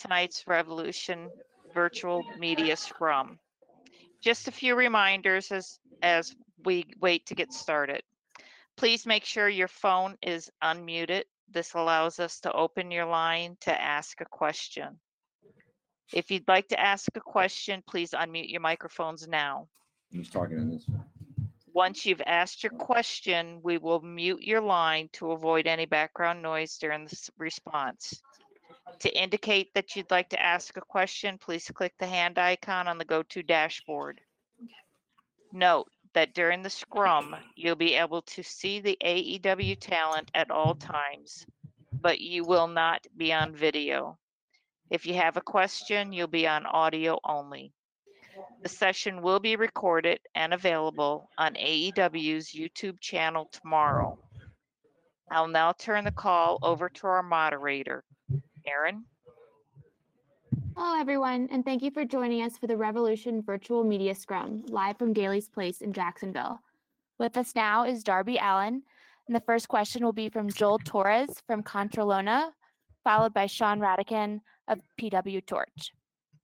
tonight's Revolution Virtual Media Scrum. Just a few reminders as we wait to get started. Please make sure your phone is unmuted. This allows us to open your line to ask a question. If you'd like to ask a question, please unmute your microphones now. He's talking in this one. Once you've asked your question, we will mute your line to avoid any background noise during the response. To indicate that you'd like to ask a question, please click the hand icon on the GoTo dashboard. Note that during the scrum, you'll be able to see the AEW talent at all times, but you will not be on video. If you have a question, you'll be on audio only. The session will be recorded and available on AEW's YouTube channel tomorrow. I'll now turn the call over to our moderator, Erin. Hello, everyone, and thank you for joining us for the Revolution Virtual Media Scrum, live from Gailey's Place in Jacksonville. With us now is Darby Allin, and the first question will be from Joel Torres from Contralona, followed by Sean Radican of PW Torch.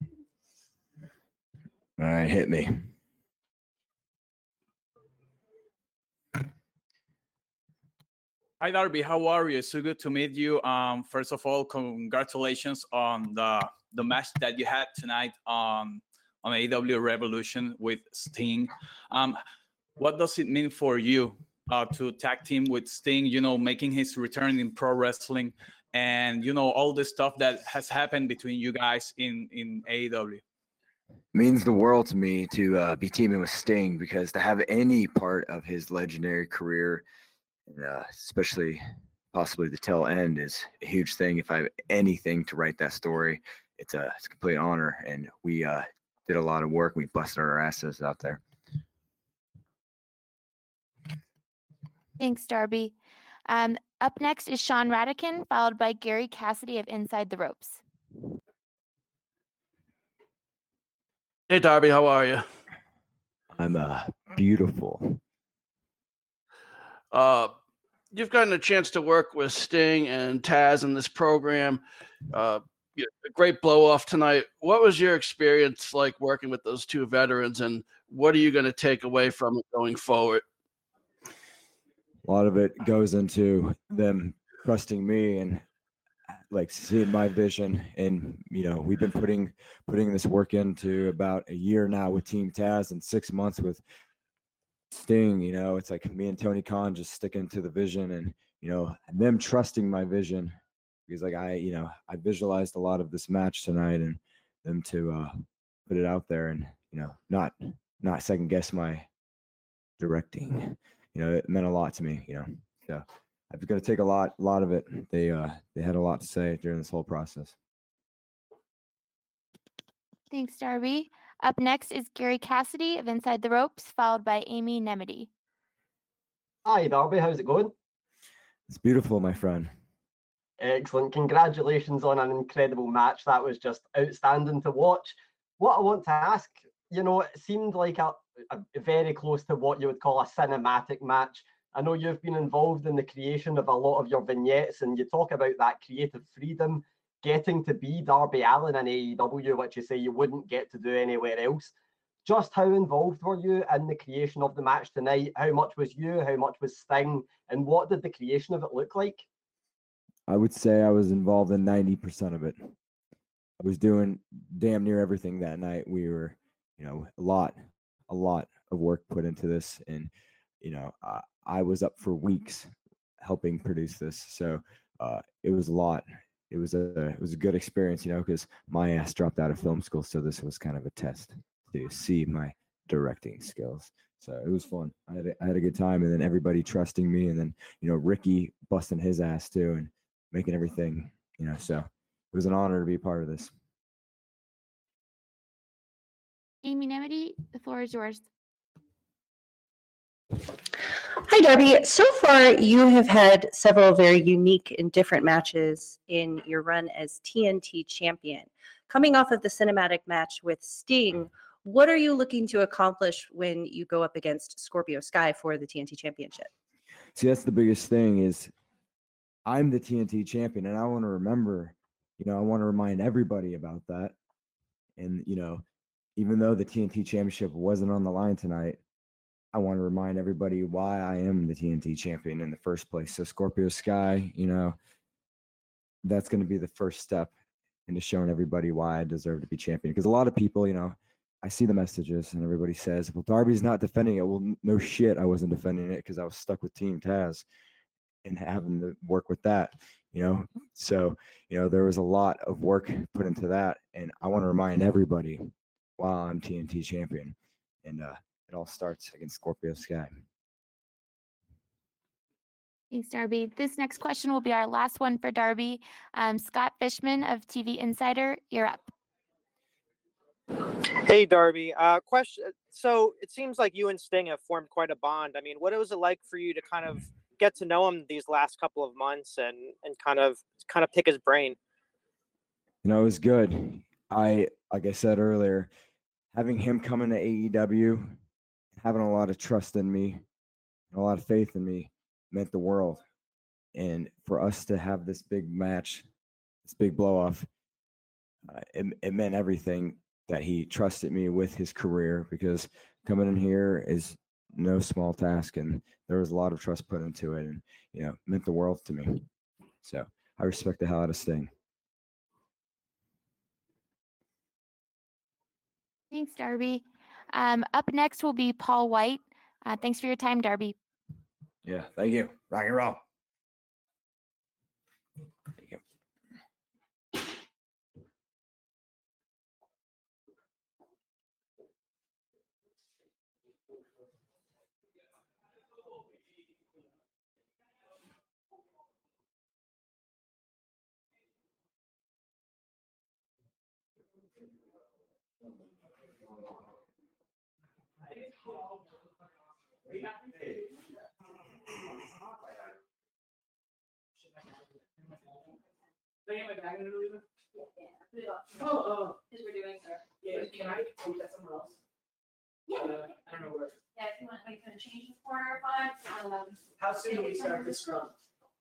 All right, hit me. Hi, Darby. How are you? So good to meet you. First of all, congratulations on the match that you had tonight on AEW Revolution with Sting. What does it mean for you to tag team with Sting, you know, making his return in pro wrestling and, you know, all the stuff that has happened between you guys in AEW? Means the world to me to be teaming with Sting, because to have any part of his legendary career, especially possibly the tail end, is a huge thing. If I have anything to write that story, it's a complete honor, and we did a lot of work. We busted our asses out there. Thanks, Darby. Up next is Sean Radican, followed by Gary Cassidy of Inside the Ropes. Hey, Darby, how are you? I'm beautiful. You've gotten a chance to work with Sting and Taz in this program. A great blow-off tonight. What was your experience like working with those two veterans, and what are you going to take away from it going forward? A lot of it goes into them trusting me and like seeing my vision. And, you know, we've been putting this work into about a year now with Team Taz and 6 months with Sting. You know, it's like me and Tony Khan just sticking to the vision, and, you know, them trusting my vision, because like I visualized a lot of this match tonight, and them to put it out there and, you know, not second guess my directing. You know, it meant a lot to me, you know. So I've got to take a lot of it. They had a lot to say during this whole process. Thanks, Darby. Up next is Gary Cassidy of Inside the Ropes, followed by Amy Nemedy. Hi, Darby. How's it going? It's beautiful, my friend. Excellent. Congratulations on an incredible match. That was just outstanding to watch. What I want to ask, you know, it seemed like a very close to what you would call a cinematic match. I know you've been involved in the creation of a lot of your vignettes, and you talk about that creative freedom, getting to be Darby Allin in AEW, which you say you wouldn't get to do anywhere else. Just how involved were you in the creation of the match tonight? How much was you? How much was Sting? And what did the creation of it look like? I would say I was involved in 90% of it. I was doing damn near everything that night. We were, you know, a lot of work put into this, and, you know, I was up for weeks helping produce this. So it was a lot. It was a good experience, you know, because my ass dropped out of film school, so this was kind of a test to see my directing skills. So it was fun. I had a good time, and then everybody trusting me, and then, you know, Ricky busting his ass too and making everything, you know. So it was an honor to be a part of this. Amy Nemedy, the floor is yours. Hi, Darby. So far, you have had several very unique and different matches in your run as TNT champion. Coming off of the cinematic match with Sting, what are you looking to accomplish when you go up against Scorpio Sky for the TNT championship? See, that's the biggest thing is I'm the TNT champion, and I want to remember I want to remind everybody about that. And, even though the TNT championship wasn't on the line tonight, I want to remind everybody why I am the TNT champion in the first place. So Scorpio Sky, that's going to be the first step into showing everybody why I deserve to be champion. Because a lot of people, I see the messages and everybody says, well, Darby's not defending it. Well, no shit, I wasn't defending it because I was stuck with Team Taz and having to work with that, So, there was a lot of work put into that. And I want to remind everybody why I'm TNT champion. And it all starts against Scorpio Sky. Thanks, Darby. This next question will be our last one for Darby. Scott Fishman of TV Insider, you're up. Hey, Darby. Question. So it seems like you and Sting have formed quite a bond. I mean, what was it like for you to kind of get to know him these last couple of months and kind of pick his brain? It was good. Like I said earlier, having him come into AEW, having a lot of trust in me, and a lot of faith in me meant the world. And for us to have this big match, this big blow off, it meant everything that he trusted me with his career, because coming in here is no small task, and there was a lot of trust put into it, and meant the world to me. So I respect the hell out of Sting. Thanks, Darby. Up next will be Paul White. Thanks for your time, Darby. Yeah, thank you. Rock and roll. Thank you. Oh, because we're doing our. Yeah, can I put that somewhere else? Yeah. I don't know where. Yeah, if you want, we can change the corner font. How soon do we start this scrum?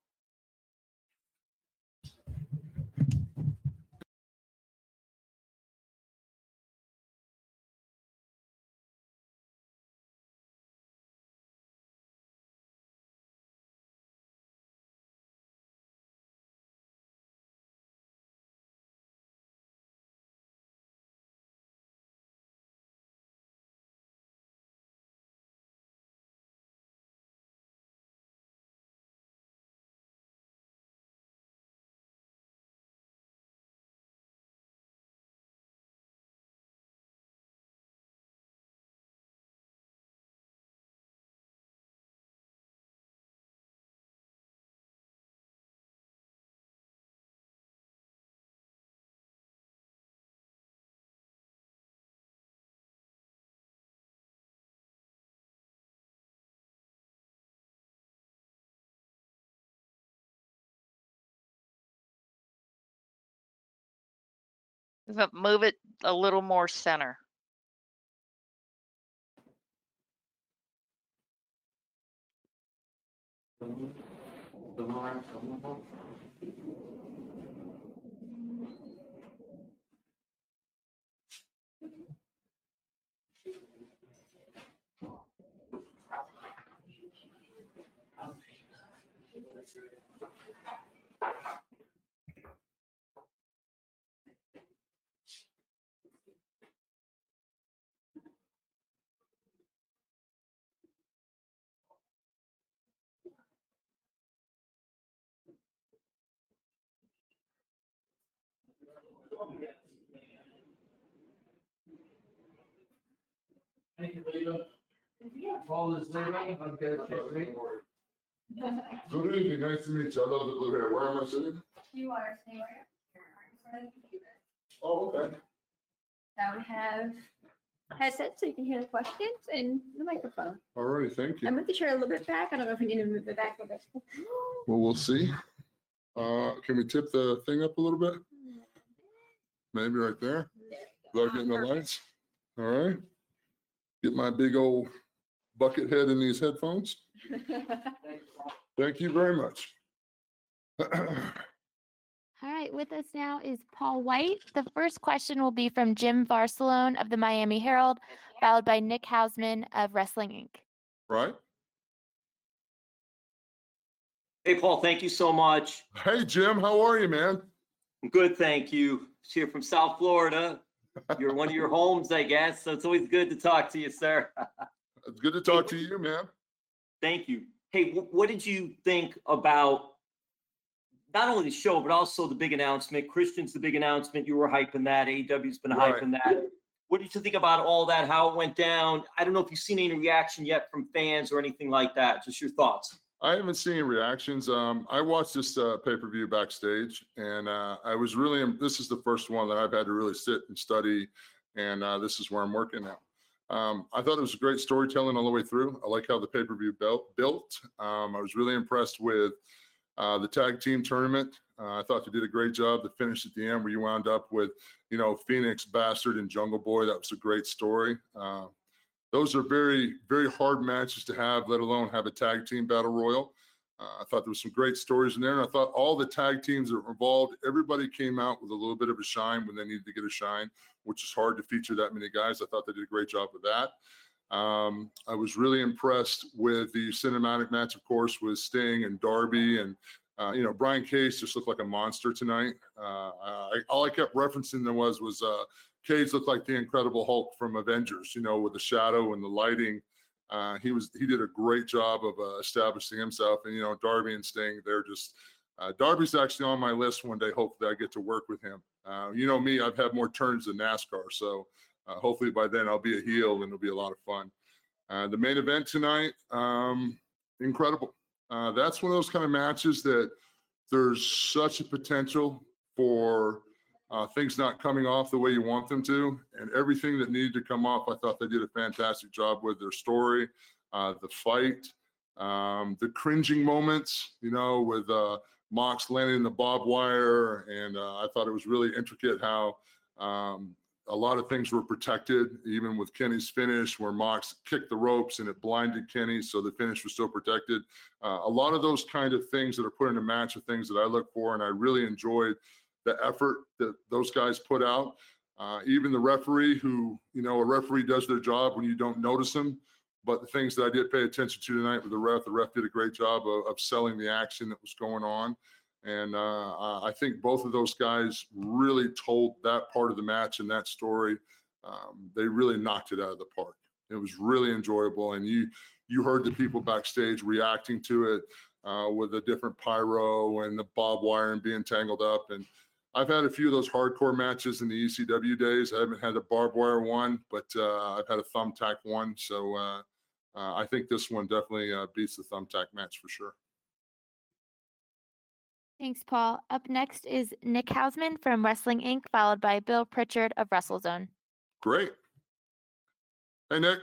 Move it a little more center. Thank you, Leo. Paul is leaving. Okay. Good evening, nice to meet you. I love the blue hair. Where am I sitting? You are staying right here in front of the computer. Oh, okay. Now we have headsets so you can hear the questions and the microphone. All right, thank I you. moved the chair a little bit back. I don't know if we need to move it back a little bit. Well, we'll see. Can we tip the thing up a little bit? Maybe right there. Without getting the lights. All right. Get my big old bucket head in these headphones. Thank you very much. All right. right, with us now is Paul White. The first question will be from Jim Barcelone of the Miami Herald, followed by Nick Hausman of Wrestling Inc. Right? Hey, Paul, thank you so much. Hey, Jim, how are you, man? I'm good, thank you. Here from South Florida. You're one of your homes, I guess. So it's always good to talk to you, sir. It's good to talk to you, man. Thank you. Hey, what did you think about not only the show, but also the big announcement? Christian's the big announcement. You were hyping that. AEW's been Right. hyping that. What did you think about all that, how it went down? I don't know if you've seen any reaction yet from fans or anything like that. Just your thoughts. I haven't seen reactions. I watched this pay-per-view backstage, and I was really, this is the first one that I've had to really sit and study, and this is where I'm working now. I thought it was great storytelling all the way through. I like how the pay-per-view built. I was really impressed with the tag team tournament. I thought they did a great job. The finish at the end where you wound up with, Phoenix Bastard and Jungle Boy. That was a great story. Those are very, very hard matches to have, let alone have a tag team battle royal. I thought there was some great stories in there, and I thought all the tag teams that were involved, everybody came out with a little bit of a shine when they needed to get a shine, which is hard to feature that many guys. I thought they did a great job with that. I was really impressed with the cinematic match, of course, with Sting and Darby, and Brian Cage just looked like a monster tonight. All I kept referencing there was Cage looked like the Incredible Hulk from Avengers, with the shadow and the lighting. He did a great job of establishing himself. And, Darby and Sting, they're just, Darby's actually on my list one day. Hopefully I get to work with him. Me, I've had more turns than NASCAR. So hopefully by then I'll be a heel and it'll be a lot of fun. The main event tonight, incredible. That's one of those kind of matches that there's such a potential for things not coming off the way you want them to, and everything that needed to come off, I thought they did a fantastic job with their story, the fight, the cringing moments, with Mox landing the barbed wire, and I thought it was really intricate how a lot of things were protected, even with Kenny's finish, where Mox kicked the ropes and it blinded Kenny, so the finish was still protected. A lot of those kind of things that are put in a match are things that I look for, and I really enjoyed the effort that those guys put out. Even the referee who, a referee does their job when you don't notice them. But the things that I did pay attention to tonight with the ref did a great job of selling the action that was going on. And I think both of those guys really told that part of the match and that story. They really knocked it out of the park. It was really enjoyable. And you heard the people backstage reacting to it with the different pyro and the barbed wire and being tangled up. And I've had a few of those hardcore matches in the ECW days. I haven't had a barbed wire one, but I've had a thumbtack one. So I think this one definitely beats the thumbtack match for sure. Thanks, Paul. Up next is Nick Hausman from Wrestling Inc., followed by Bill Pritchard of WrestleZone. Great. Hey, Nick.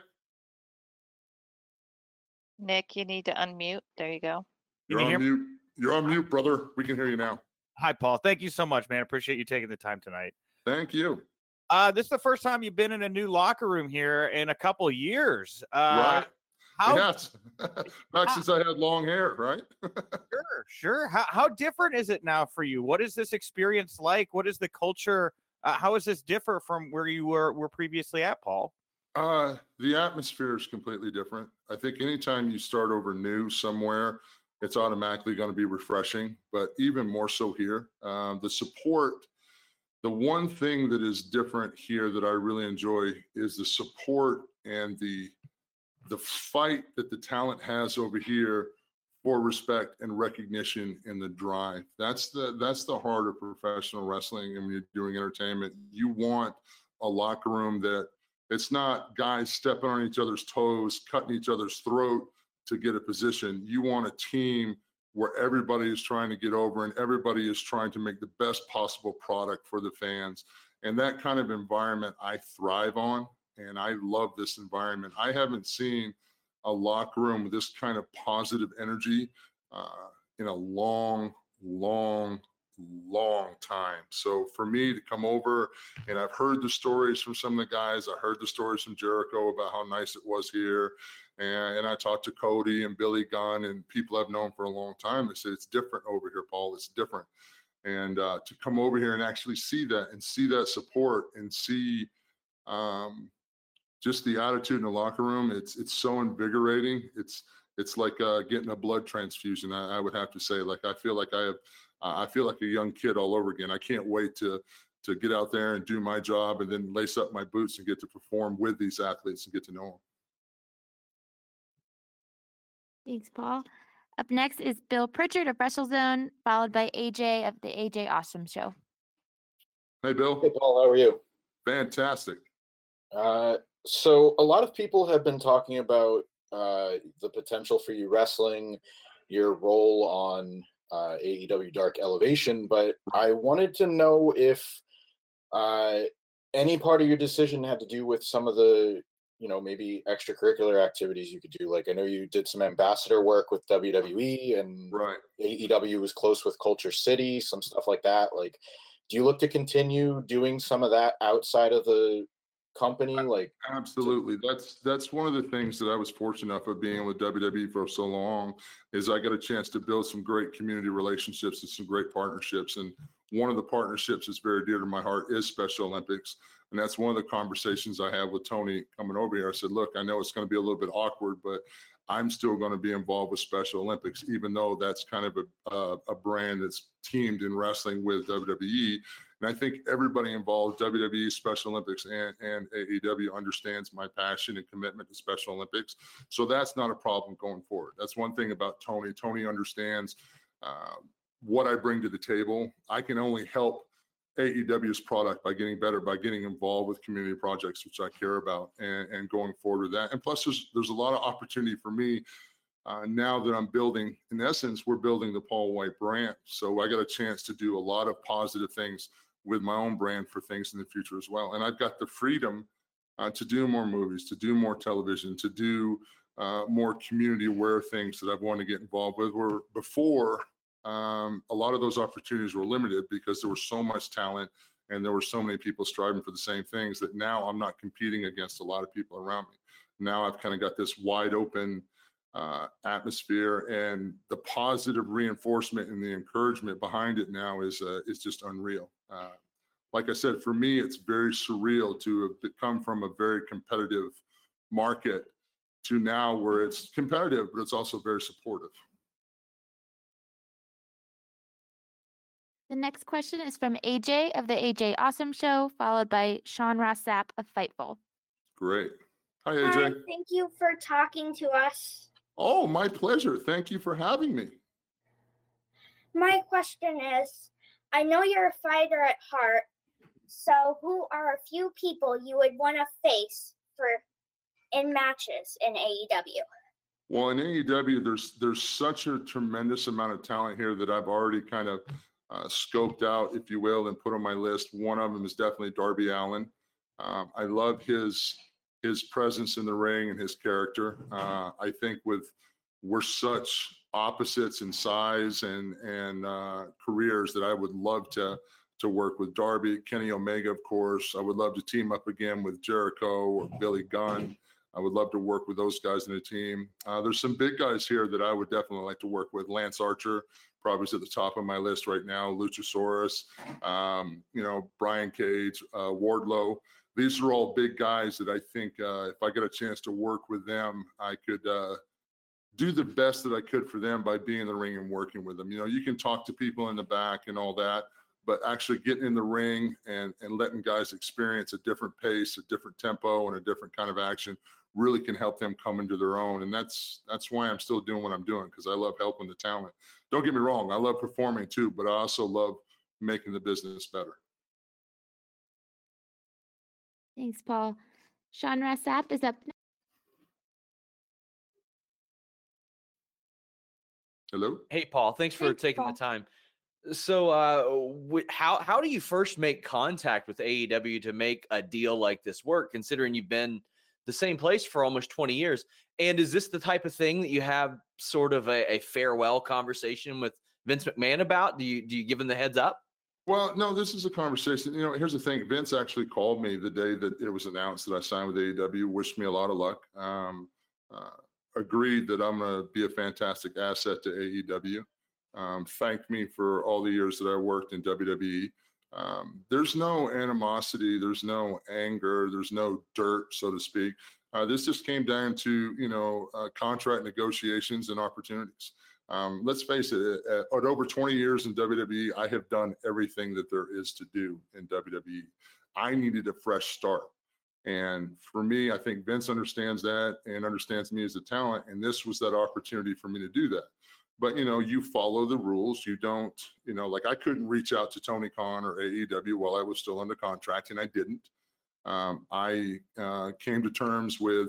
Nick, you need to unmute. There you go. You're on mute. You're on mute, brother. We can hear you now. Hi, Paul. Thank you so much, man. Appreciate you taking the time tonight. Thank you. This is the first time you've been in a new locker room here in a couple years. Right. Yes. Back since I had long hair, right? Sure. How different is it now for you? What is this experience like? What is the culture? How does this differ from where you were previously at, Paul? The atmosphere is completely different. I think anytime you start over new somewhere, it's automatically going to be refreshing, but even more so here. The support, the one thing that is different here that I really enjoy is the support and the fight that the talent has over here for respect and recognition in the drive. That's the heart of professional wrestling. And when you're doing entertainment, you want a locker room that it's not guys stepping on each other's toes, cutting each other's throat to get a position. You want a team where everybody is trying to get over and everybody is trying to make the best possible product for the fans. And that kind of environment I thrive on. And I love this environment. I haven't seen a locker room with this kind of positive energy in a long time. So for me to come over, and I've heard the stories from some of the guys, I heard the stories from Jericho about how nice it was here. And I talked to Cody and Billy Gunn and people I've known for a long time. They said, it's different over here, Paul. It's different. And to come over here and actually see that support and see just the attitude in the locker room, it's so invigorating. It's like getting a blood transfusion. I would have to say, like, I feel like a young kid all over again. I can't wait to get out there and do my job and then lace up my boots and get to perform with these athletes and get to know them. Thanks, Paul. Up next is Bill Pritchard of WrestleZone, followed by AJ of the AJ Awesome Show. Hey, Bill. Hey, Paul. How are you? Fantastic. So a lot of people have been talking about the potential for you wrestling, your role on AEW Dark Elevation, but I wanted to know if any part of your decision had to do with some of the, maybe extracurricular activities you could do. Like, I know you did some ambassador work with WWE, and right. AEW was close with Culture City, some stuff like that. Like, do you look to continue doing some of that outside of the company? Like, absolutely. That's one of the things that I was fortunate enough of being with WWE for so long, is I got a chance to build some great community relationships and some great partnerships. And one of the partnerships that's very dear to my heart is Special Olympics. And that's one of the conversations I have with Tony coming over here. I said, look, I know it's going to be a little bit awkward, but I'm still going to be involved with Special Olympics, even though that's kind of a brand that's teamed in wrestling with WWE. And I think everybody involved, WWE, Special Olympics, and AEW, understands my passion and commitment to Special Olympics. So that's not a problem going forward. That's one thing about Tony. Tony understands what I bring to the table. I can only help AEW's product by getting better, by getting involved with community projects, which I care about, and going forward with that. And plus, there's a lot of opportunity for me now that I'm building. In essence, we're building the Paul White brand. So I got a chance to do a lot of positive things with my own brand for things in the future as well. And I've got the freedom to do more movies, to do more television, to do more community aware things that I've wanted to get involved with. Where before, a lot of those opportunities were limited because there was so much talent and there were so many people striving for the same things, that now I'm not competing against a lot of people around me. Now I've kind of got this wide open atmosphere, and the positive reinforcement and the encouragement behind it now is just unreal. Like I said, for me, it's very surreal to have come from a very competitive market to now where it's competitive, but it's also very supportive. The next question is from AJ of the AJ Awesome Show, followed by Sean Ross Sapp of Fightful. Great. Hi, AJ. Hi, thank you for talking to us. Oh, my pleasure. Thank you for having me. My question is, I know you're a fighter at heart, so who are a few people you would want to face in matches in AEW? Well, in AEW, there's such a tremendous amount of talent here that I've already kind of scoped out, if you will, and put on my list. One of them is definitely Darby Allin. I love his presence in the ring and his character. I think we're such opposites in size and careers that I would love to work with Darby. Kenny Omega, of course. I would love to team up again with Jericho or Billy Gunn. I would love to work with those guys in the team. There's some big guys here that I would definitely like to work with. Lance Archer probably is at the top of my list right now. Luchasaurus, Brian Cage, Wardlow. These are all big guys that I think if I get a chance to work with them, I could do the best that I could for them by being in the ring and working with them. You can talk to people in the back and all that, but actually getting in the ring and letting guys experience a different pace, a different tempo, and a different kind of action really can help them come into their own. And that's why I'm still doing what I'm doing, because I love helping the talent. Don't get me wrong, I love performing too, but I also love making the business better. Thanks, Paul. Sean Ross Sapp is up next. Hello. Hey, Paul. Thanks for taking the time. So, how do you first make contact with AEW to make a deal like this work, considering you've been the same place for almost 20 years? And is this the type of thing that you have sort of a farewell conversation with Vince McMahon about? Do you give him the heads up? Well, no, this is a conversation. Here's the thing. Vince actually called me the day that it was announced that I signed with AEW, wished me a lot of luck, agreed that I'm going to be a fantastic asset to AEW. thanked me for all the years that I worked in WWE. There's no animosity, there's no anger, there's no dirt, so to speak. This just came down to, contract negotiations and opportunities. Let's face it, at over 20 years in WWE, I have done everything that there is to do in WWE. I needed a fresh start. And for me, I think Vince understands that and understands me as a talent. And this was that opportunity for me to do that. But, you follow the rules. You don't, like I couldn't reach out to Tony Khan or AEW while I was still under contract, and I didn't. I came to terms with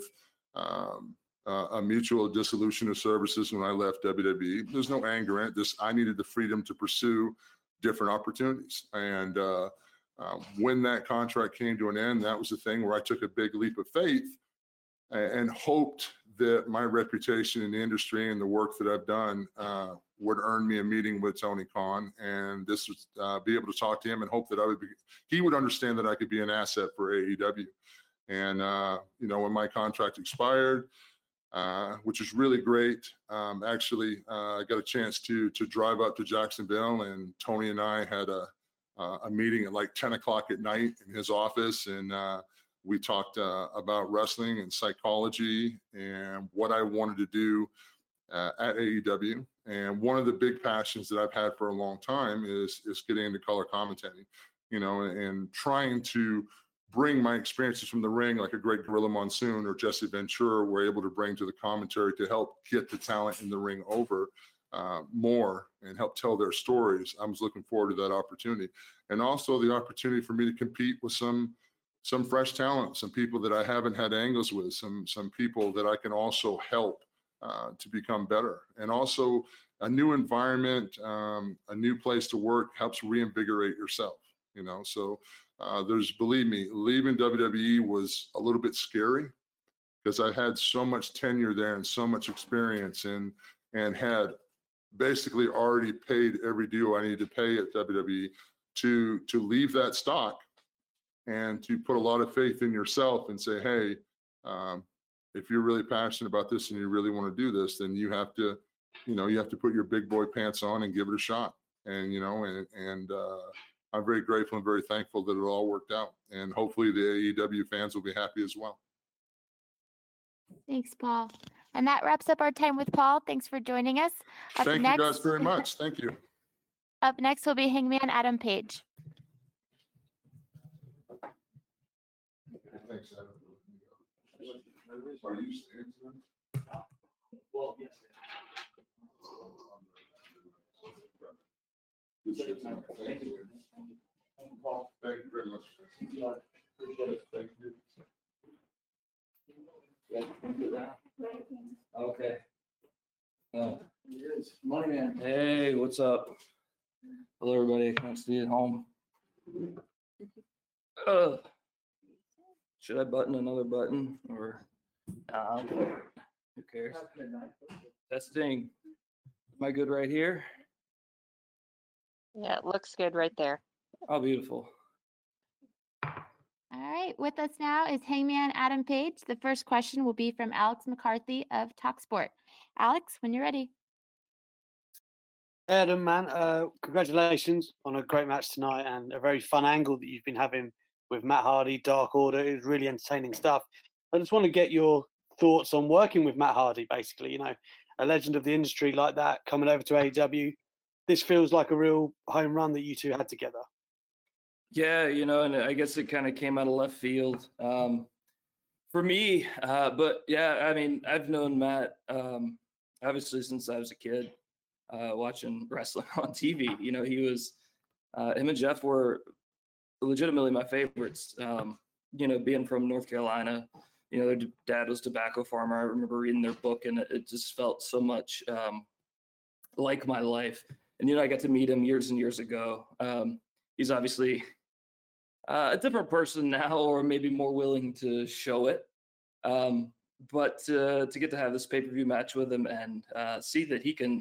a mutual dissolution of services when I left WWE. There's no anger in it. I needed the freedom to pursue different opportunities. And when that contract came to an end, that was the thing where I took a big leap of faith and hoped that my reputation in the industry and the work that I've done would earn me a meeting with Tony Khan, and this would be able to talk to him and hope that he would understand that I could be an asset for AEW. And when my contract expired, which is really great, actually, I got a chance to drive up to Jacksonville, and Tony and I had a meeting at like 10 o'clock at night in his office, and we talked about wrestling and psychology and what I wanted to do at AEW. And one of the big passions that I've had for a long time is getting into color commentating, and trying to bring my experiences from the ring, like a great Gorilla Monsoon or Jesse Ventura, were able to bring to the commentary to help get the talent in the ring over more and help tell their stories. I was looking forward to that opportunity, and also the opportunity for me to compete with some fresh talent, some people that I haven't had angles with, some people that I can also help to become better. And also a new environment, a new place to work helps reinvigorate yourself, So believe me, leaving WWE was a little bit scary because I had so much tenure there and so much experience and had basically already paid every due I needed to pay at WWE to leave that stock and to put a lot of faith in yourself and say, hey, if you're really passionate about this and you really want to do this, then you have to put your big boy pants on and give it a shot. And, I'm very grateful and very thankful that it all worked out. And hopefully the AEW fans will be happy as well. Thanks, Paul. And that wraps up our time with Paul. Thanks for joining us. Thank you guys very much. Thank you. Up next will be Hangman Adam Page. Thanks, Adam. Are you staying tonight? Well, yes. Thank you. Paul, thank you very much. Thank you. Okay. Money man. Hey, what's up? Hello, everybody. Can't see at home. Should I button another button or who cares? Testing. Am I good right here? Yeah, it looks good right there. Oh, beautiful. All right, with us now is Hangman Adam Page. The first question will be from Alex McCarthy of TalkSport. Alex, when you're ready. Adam, man, congratulations on a great match tonight and a very fun angle that you've been having with Matt Hardy, Dark Order. It was really entertaining stuff. I just want to get your thoughts on working with Matt Hardy, basically, a legend of the industry like that coming over to AEW. This feels like a real home run that you two had together. Yeah, and I guess it kind of came out of left field for me. But yeah, I mean, I've known Matt obviously since I was a kid watching wrestling on TV. He was, him and Jeff were legitimately my favorites. Being from North Carolina, their dad was a tobacco farmer. I remember reading their book and it just felt so much like my life. And, I got to meet him years and years ago. He's obviously a different person now, or maybe more willing to show it. But to get to have this pay-per-view match with him and see that he can,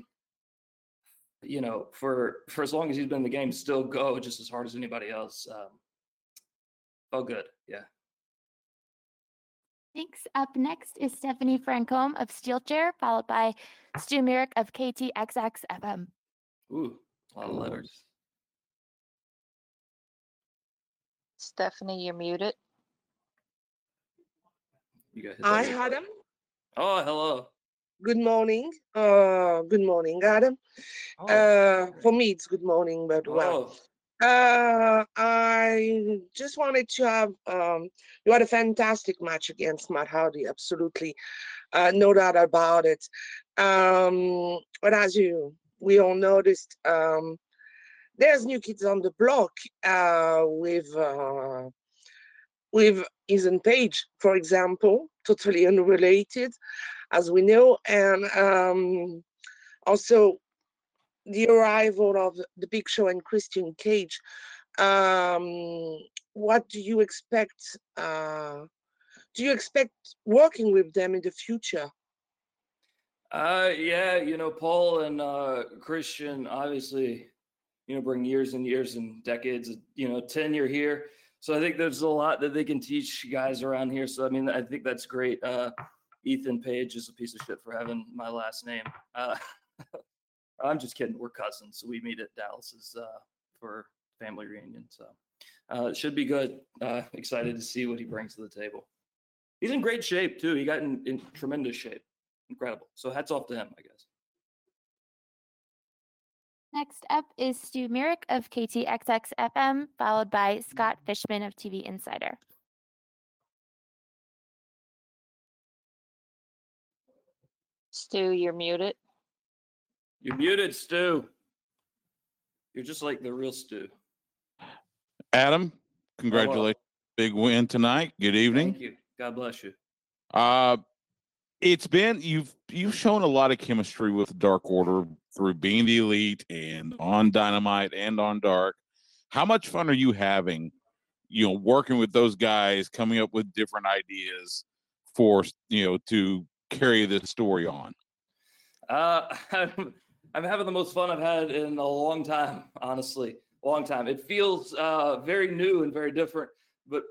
for as long as he's been in the game, still go just as hard as anybody else. Felt good, yeah. Thanks. Up next is Stephanie Francombe of Steel Chair, followed by Stu Merrick of KTXX FM. Ooh, a lot of letters. Stephanie, you're muted. You got hit Hi, that real quick. Adam. Oh, hello. Good morning. Good morning, Adam. For me, it's good morning, but well. I just wanted to have you had a fantastic match against Matt Hardy, absolutely, no doubt about it. But as we all noticed, there's new kids on the block with Ethan Page, for example, totally unrelated, as we know, and also the arrival of the Big Show and Christian Cage. What do you expect? Do you expect working with them in the future? Yeah, Paul and Christian obviously, bring years and years and decades of, tenure here. So I think there's a lot that they can teach guys around here. So, I mean, I think that's great. Ethan Page is a piece of shit for having my last name. I'm just kidding. We're cousins. So we meet at Dallas's for family reunion. So it should be good. Excited to see what he brings to the table. He's in great shape too. He got in tremendous shape. Incredible. So hats off to him, I guess. Next up is Stu Merrick of KTXX FM, followed by Scott Fishman of TV Insider. Stu, you're muted. You're muted, Stu. You're just like the real Stu. Adam, congratulations. Big win tonight. Good evening. Thank you. God bless you. It's been you've shown a lot of chemistry with Dark Order through being the Elite and on Dynamite and on Dark. How much fun are you having, working with those guys, coming up with different ideas for, to carry this story on? I'm having the most fun I've had in a long time, honestly. Long time. It feels very new and very different, but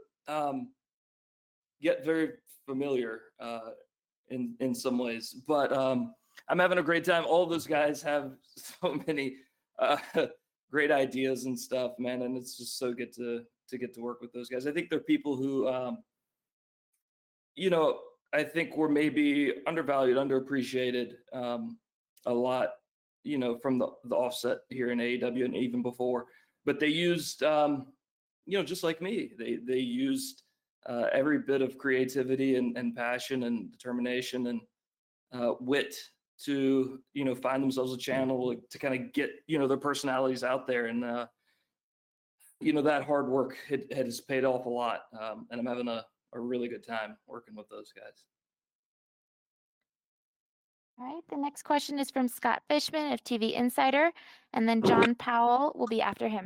yet very familiar in some ways. But I'm having a great time. All those guys have so many great ideas and stuff, man, and it's just so good to get to work with those guys. I think they're people who, I think were maybe undervalued, underappreciated a lot, from the offset here in AEW and even before. But they used, just like me, they used every bit of creativity and passion and determination and wit to, find themselves a channel to kind of get, their personalities out there. And, that hard work has paid off a lot. And I'm having a really good time working with those guys. All right, the next question is from Scott Fishman of TV Insider, and then John Powell will be after him.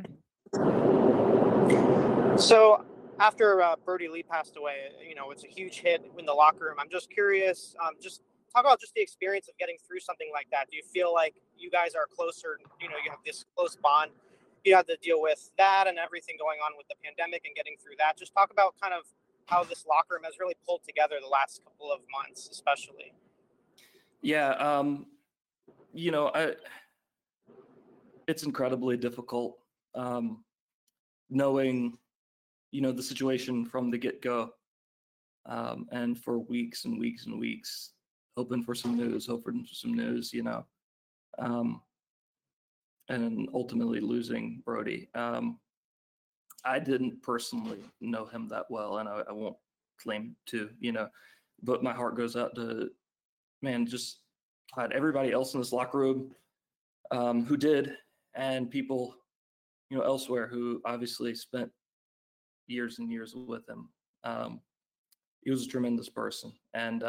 So after Brody Lee passed away, it's a huge hit in the locker room. I'm just curious, just talk about just the experience of getting through something like that. Do you feel like you guys are closer, you have this close bond? You have to deal with that and everything going on with the pandemic and getting through that. Just talk about kind of how this locker room has really pulled together the last couple of months, especially. Yeah, it's incredibly difficult knowing, the situation from the get-go, and for weeks and weeks and weeks, hoping for some news, and ultimately losing Brody. I didn't personally know him that well, and I won't claim to, but my heart goes out to, man, just had everybody else in this locker room who did, and people, elsewhere who obviously spent years and years with him. He was a tremendous person, and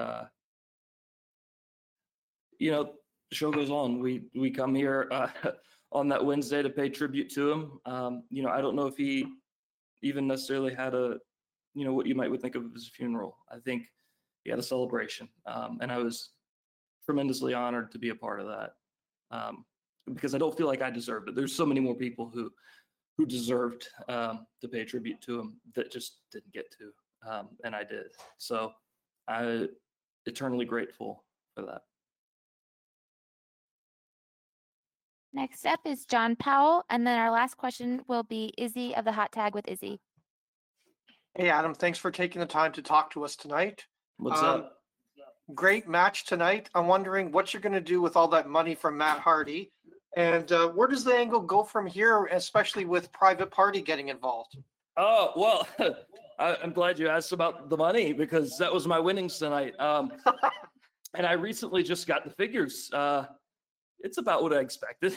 the show goes on. We come here on that Wednesday to pay tribute to him. I don't know if he even necessarily had what you would think of as a funeral. I think he had a celebration, and I was tremendously honored to be a part of that, because I don't feel like I deserved it. There's so many more people who deserved to pay tribute to him that just didn't get to, and I did. So I'm eternally grateful for that. Next up is John Powell, and then our last question will be Izzy of the Hot Tag with Izzy. Hey, Adam, thanks for taking the time to talk to us tonight. What's up? Great match tonight. I'm wondering what you're going to do with all that money from Matt Hardy, and where does the angle go from here, especially with Private Party getting involved? Oh, well, I'm glad you asked about the money because that was my winnings tonight. And I recently just got the figures. It's about what I expected.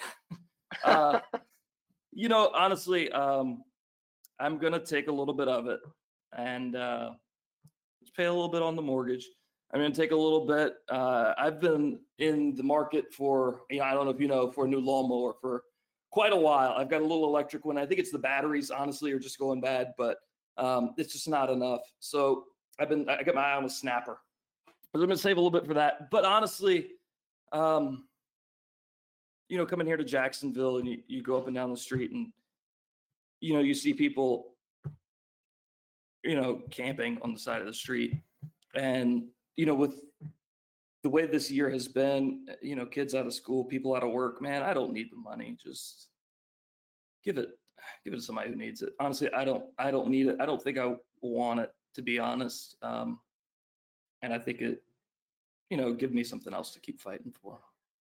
You know, honestly, I'm going to take a little bit of it and just pay a little bit on the mortgage. I'm going to take a little bit. I've been in the market for, I don't know if you know, for a new lawnmower for quite a while. I've got a little electric one. I think it's the batteries, honestly, are just going bad, but it's just not enough. So I got my eye on a snapper. I'm going to save a little bit for that. But honestly, you know, coming here to Jacksonville and you go up and down the street and, you know, you see people, you know, camping on the side of the street. And, you know, with the way this year has been, you know, kids out of school, people out of work, man, I don't need the money. Just give it to somebody who needs it. Honestly, I don't need it. I don't think I want it, to be honest. And I think it, you know, give me something else to keep fighting for.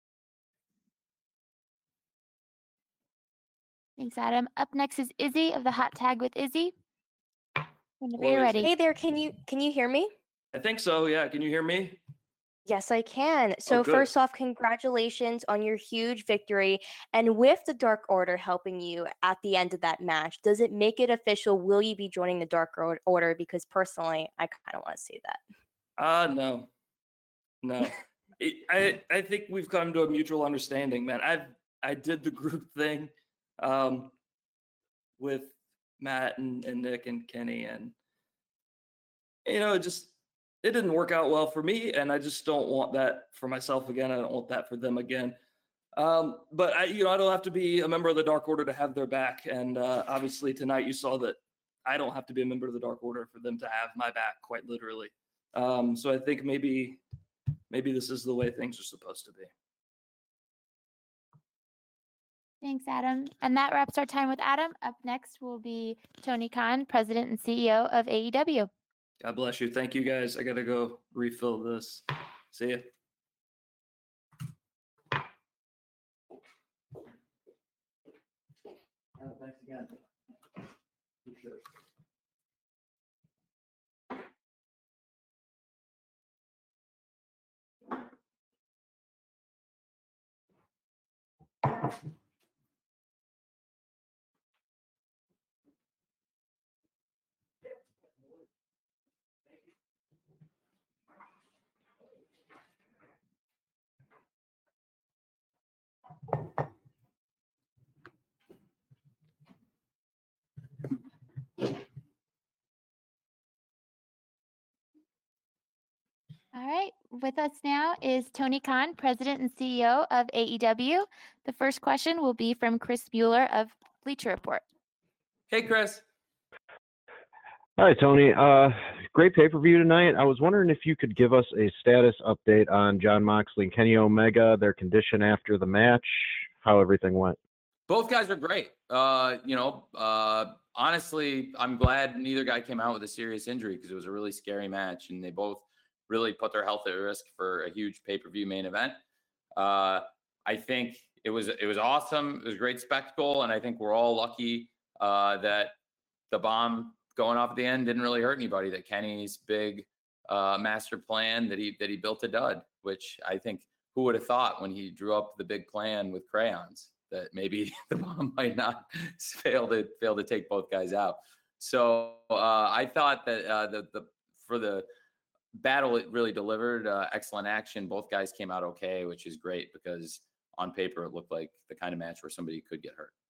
Thanks, Adam. Up next is Izzy of the Hot Tag with Izzy. Whenever you're ready. Hey there, can you hear me? I think so, yeah. Can you hear me? Yes, I can. So good. first off, congratulations on your huge victory. And with the Dark Order helping you at the end of that match, does it make it official? Will you be joining the Dark Order? Because personally, I kind of want to see that. No. I think we've come to a mutual understanding, man. I did the group thing with Matt and Nick and Kenny, and you know, it didn't work out well for me, and I just don't want that for myself again. I don't want that for them again. But I don't have to be a member of the Dark Order to have their back, and obviously tonight you saw that I don't have to be a member of the Dark Order for them to have my back, quite literally. So I think maybe this is the way things are supposed to be. Thanks, Adam. And that wraps our time with Adam. Up next will be Tony Khan, President and CEO of AEW. God bless you. Thank you, guys. I got to go refill this. See ya. Thanks again. All right. With us now is Tony Khan, President and CEO of AEW. The first question will be from Chris Mueller of Bleacher Report. Hey, Chris. Hi, Tony. Great pay-per-view tonight. I was wondering if you could give us a status update on Jon Moxley and Kenny Omega, their condition after the match, how everything went. Both guys are great. Honestly, I'm glad neither guy came out with a serious injury because it was a really scary match, and they both really put their health at risk for a huge pay-per-view main event. I think it was awesome. It was a great spectacle, and I think we're all lucky that the bomb going off at the end didn't really hurt anybody. That Kenny's big master plan that he built a dud, which I think who would have thought when he drew up the big plan with crayons that maybe the bomb might not fail to take both guys out. So I thought that for the battle, it really delivered excellent action. Both guys came out okay, which is great because on paper it looked like the kind of match where somebody could get hurt.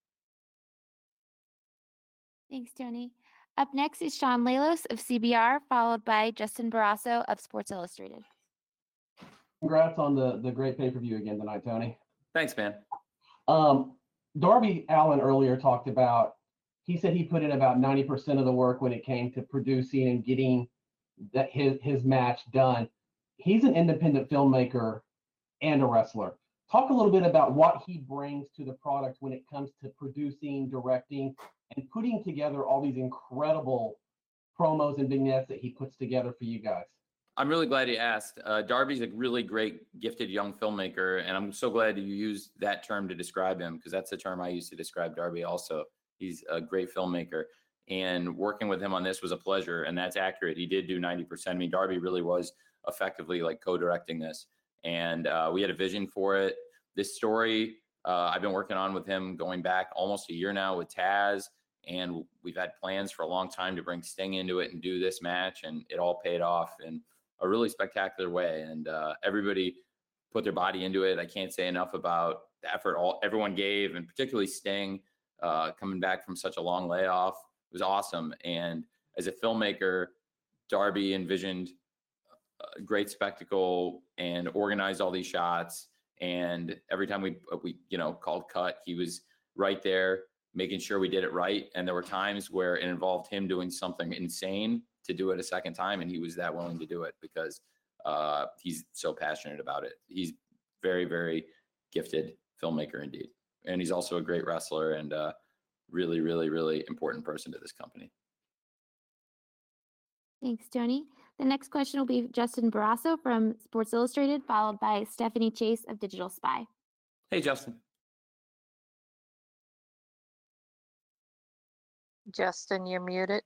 Thanks, Tony. Up next is Sean Lalos of CBR, followed by Justin Barrasso of Sports Illustrated. Congrats on the great pay-per-view again tonight, Tony. Thanks, man. Darby Allin earlier talked about, he said he put in about 90% of the work when it came to producing and getting that his match done. He's an independent filmmaker and a wrestler. Talk a little bit about what he brings to the product when it comes to producing, directing, and putting together all these incredible promos and vignettes that he puts together for you guys. I'm really glad you asked. Darby's a really great, gifted young filmmaker, and I'm so glad that you used that term to describe him, because that's the term I used to describe Darby also. He's a great filmmaker, and working with him on this was a pleasure, and that's accurate. He did do 90%. I mean, Darby really was effectively like co-directing this, and we had a vision for it. This story I've been working on with him going back almost a year now with Taz, and we've had plans for a long time to bring Sting into it and do this match, and it all paid off in a really spectacular way. And everybody put their body into it. I can't say enough about the effort everyone gave, and particularly Sting coming back from such a long layoff. It was awesome. And as a filmmaker, Darby envisioned a great spectacle and organized all these shots. And every time we called cut, he was right there making sure we did it right. And there were times where it involved him doing something insane to do it a second time, and he was that willing to do it because he's so passionate about it. He's very, very gifted filmmaker indeed. And he's also a great wrestler and really, really, really important person to this company. Thanks, Tony. The next question will be Justin Barrasso from Sports Illustrated, followed by Stephanie Chase of Digital Spy. Hey, Justin. Justin, you're muted.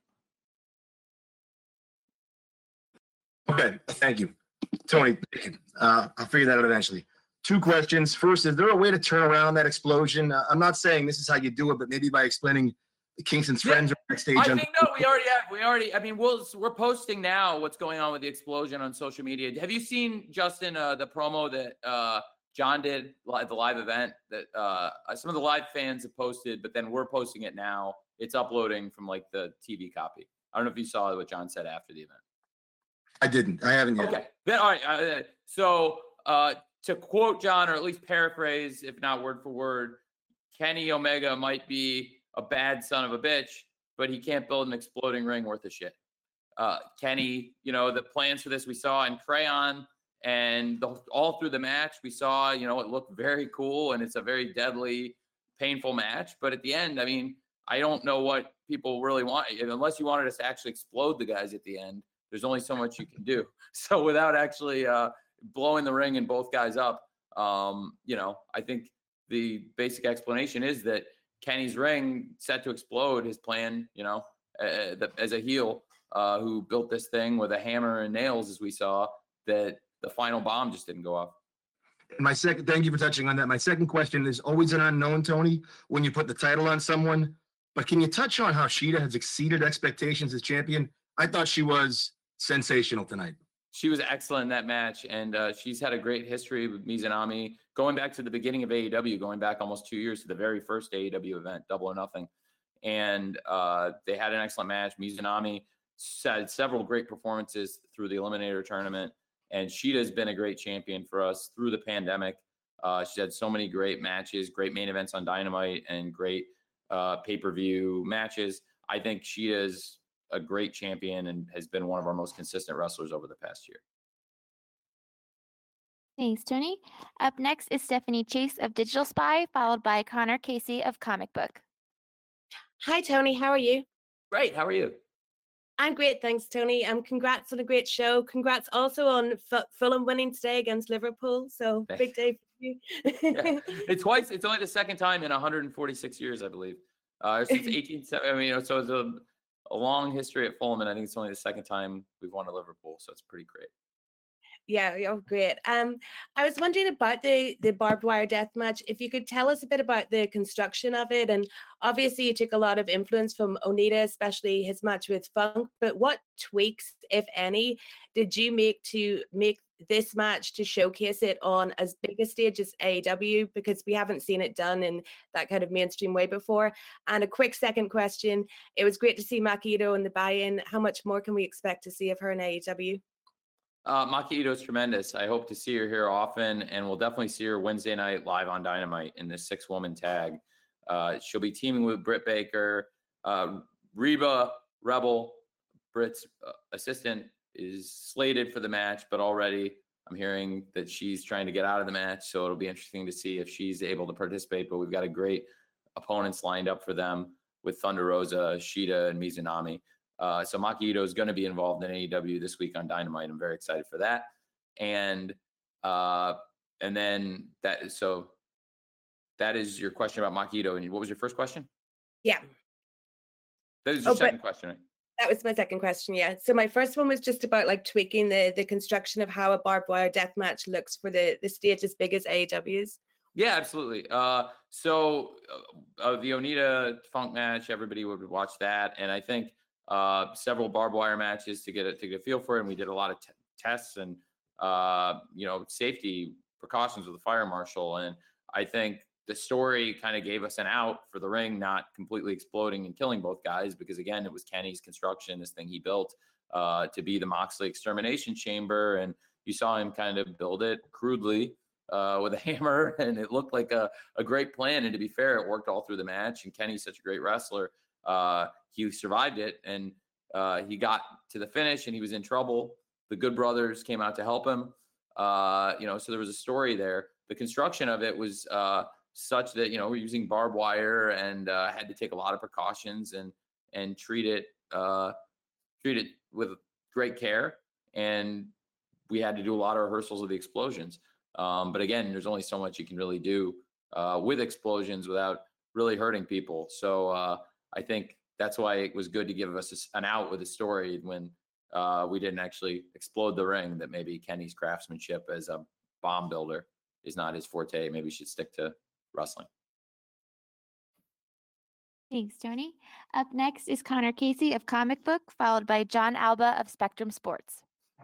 Okay, thank you. Tony, I'll figure that out eventually. 2 questions. First, is there a way to turn around that explosion? I'm not saying this is how you do it, but maybe by explaining the Kingston's friends are backstage. I think no, we already. I mean, we're posting now what's going on with the explosion on social media. Have you seen, Justin, the promo that John did at the live event that some of the live fans have posted, but then we're posting it now. It's uploading from like the TV copy. I don't know if you saw what John said after the event. I didn't. I haven't yet. Okay. Then, all right. So to quote John, or at least paraphrase, if not word for word, Kenny Omega might be a bad son of a bitch, but he can't build an exploding ring worth of shit. Kenny, the plans for this we saw in Crayon, and all through the match we saw, it looked very cool, and it's a very deadly, painful match. But at the end, I mean, I don't know what people really want. Unless you wanted us to actually explode the guys at the end, there's only so much you can do. So without actually blowing the ring and both guys up, I think the basic explanation is that Kenny's ring set to explode. His plan, as a heel who built this thing with a hammer and nails, as we saw, that the final bomb just didn't go off. Thank you for touching on that. My second question is always an unknown, Tony, when you put the title on someone. But can you touch on how Shida has exceeded expectations as champion? I thought she was sensational tonight. She was excellent in that match, and she's had a great history with Mizunami, going back to the beginning of AEW, going back almost 2 years to the very first AEW event, Double or Nothing. And they had an excellent match. Mizunami had several great performances through the Eliminator tournament, and Shida's been a great champion for us through the pandemic. She's had so many great matches, great main events on Dynamite, and great pay-per-view matches. I think Shida's a great champion and has been one of our most consistent wrestlers over the past year. Thanks, Tony. Up next is Stephanie Chase of Digital Spy, followed by Connor Casey of Comic Book. Hi, Tony. How are you? Great. How are you? I'm great, thanks, Tony. Congrats on a great show. Congrats also on Fulham winning today against Liverpool. So big day for you. Yeah. It's only the second time in 146 years, I believe. Since 1870. I mean, so it's a long history at Fulham, and I think it's only the second time we've won at Liverpool. So it's pretty great. Yeah, oh, great. I was wondering about the barbed wire death match. If you could tell us a bit about the construction of it, and obviously you took a lot of influence from Onita, especially his match with Funk. But what tweaks, if any, did you make to make this match to showcase it on as big a stage as AEW? Because we haven't seen it done in that kind of mainstream way before. And a quick second question: it was great to see Maki Ito in the buy-in. How much more can we expect to see of her in AEW? Maki Ito's tremendous. I hope to see her here often, and we'll definitely see her Wednesday night live on Dynamite in this 6-woman tag. She'll be teaming with Britt Baker. Reba Rebel, Britt's assistant, is slated for the match, but already I'm hearing that she's trying to get out of the match, so it'll be interesting to see if she's able to participate. But we've got a great opponents lined up for them with Thunder Rosa, Shida, and Mizunami. So Maki Ito is going to be involved in AEW this week on Dynamite. I'm very excited for that. And then that is your question about Maki Ito. And what was your first question? Yeah. That was your second question, right? That was my second question, yeah. So my first one was just about like tweaking the construction of how a barbed wire death match looks for the stage as big as AEW's. Yeah, absolutely. So the Onita Funk match, everybody would watch that, and I think several barbed wire matches to get a feel for it. And we did a lot of tests and safety precautions with the fire marshal, and I think the story kind of gave us an out for the ring not completely exploding and killing both guys, because again, it was Kenny's construction, this thing he built to be the Moxley extermination chamber, and you saw him kind of build it crudely with a hammer, and it looked like a great plan. And to be fair, it worked all through the match, and Kenny's such a great wrestler. He survived it, and he got to the finish, and he was in trouble. The Good Brothers came out to help him. So there was a story there. The construction of it was such that, we're using barbed wire and had to take a lot of precautions and treat it with great care. And we had to do a lot of rehearsals of the explosions. But again, there's only so much you can really do with explosions without really hurting people. So I think that's why it was good to give us an out with a story when we didn't actually explode the ring, that maybe Kenny's craftsmanship as a bomb builder is not his forte. Maybe he should stick to wrestling. Thanks, Tony. Up next is Connor Casey of Comic Book, followed by John Alba of Spectrum Sports.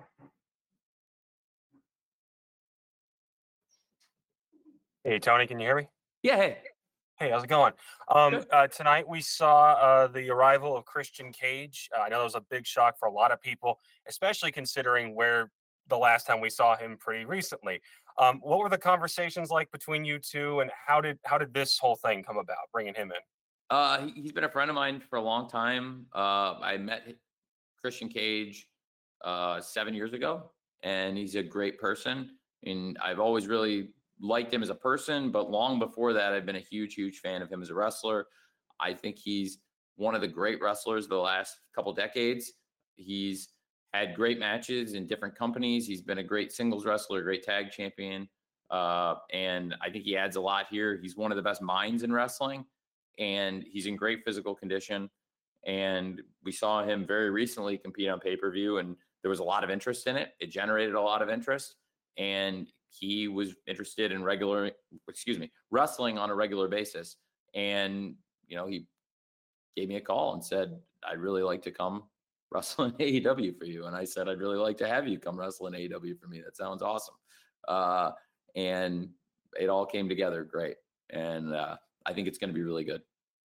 Hey, Tony, can you hear me? Yeah. Hey. Hey, how's it going? Tonight we saw the arrival of Christian Cage. I know that was a big shock for a lot of people, especially considering where the last time we saw him pretty recently. What were the conversations like between you two, and how did this whole thing come about, bringing him in? He's been a friend of mine for a long time. I met Christian Cage 7 years ago, and he's a great person. And I've always really liked him as a person, but long before that, I've been a huge fan of him as a wrestler. I think he's one of the great wrestlers of the last couple decades. He's had great matches in different companies. He's been a great singles wrestler, a great tag champion. And I think he adds a lot here. He's one of the best minds in wrestling, and he's in great physical condition. And we saw him very recently compete on pay-per-view, and there was a lot of interest in it. It generated a lot of interest, and he was interested in wrestling on a regular basis. And, he gave me a call and said, I'd really like to come wrestle in AEW for you. And I said, I'd really like to have you come wrestle in AEW for me. That sounds awesome. And it all came together great. And I think it's going to be really good.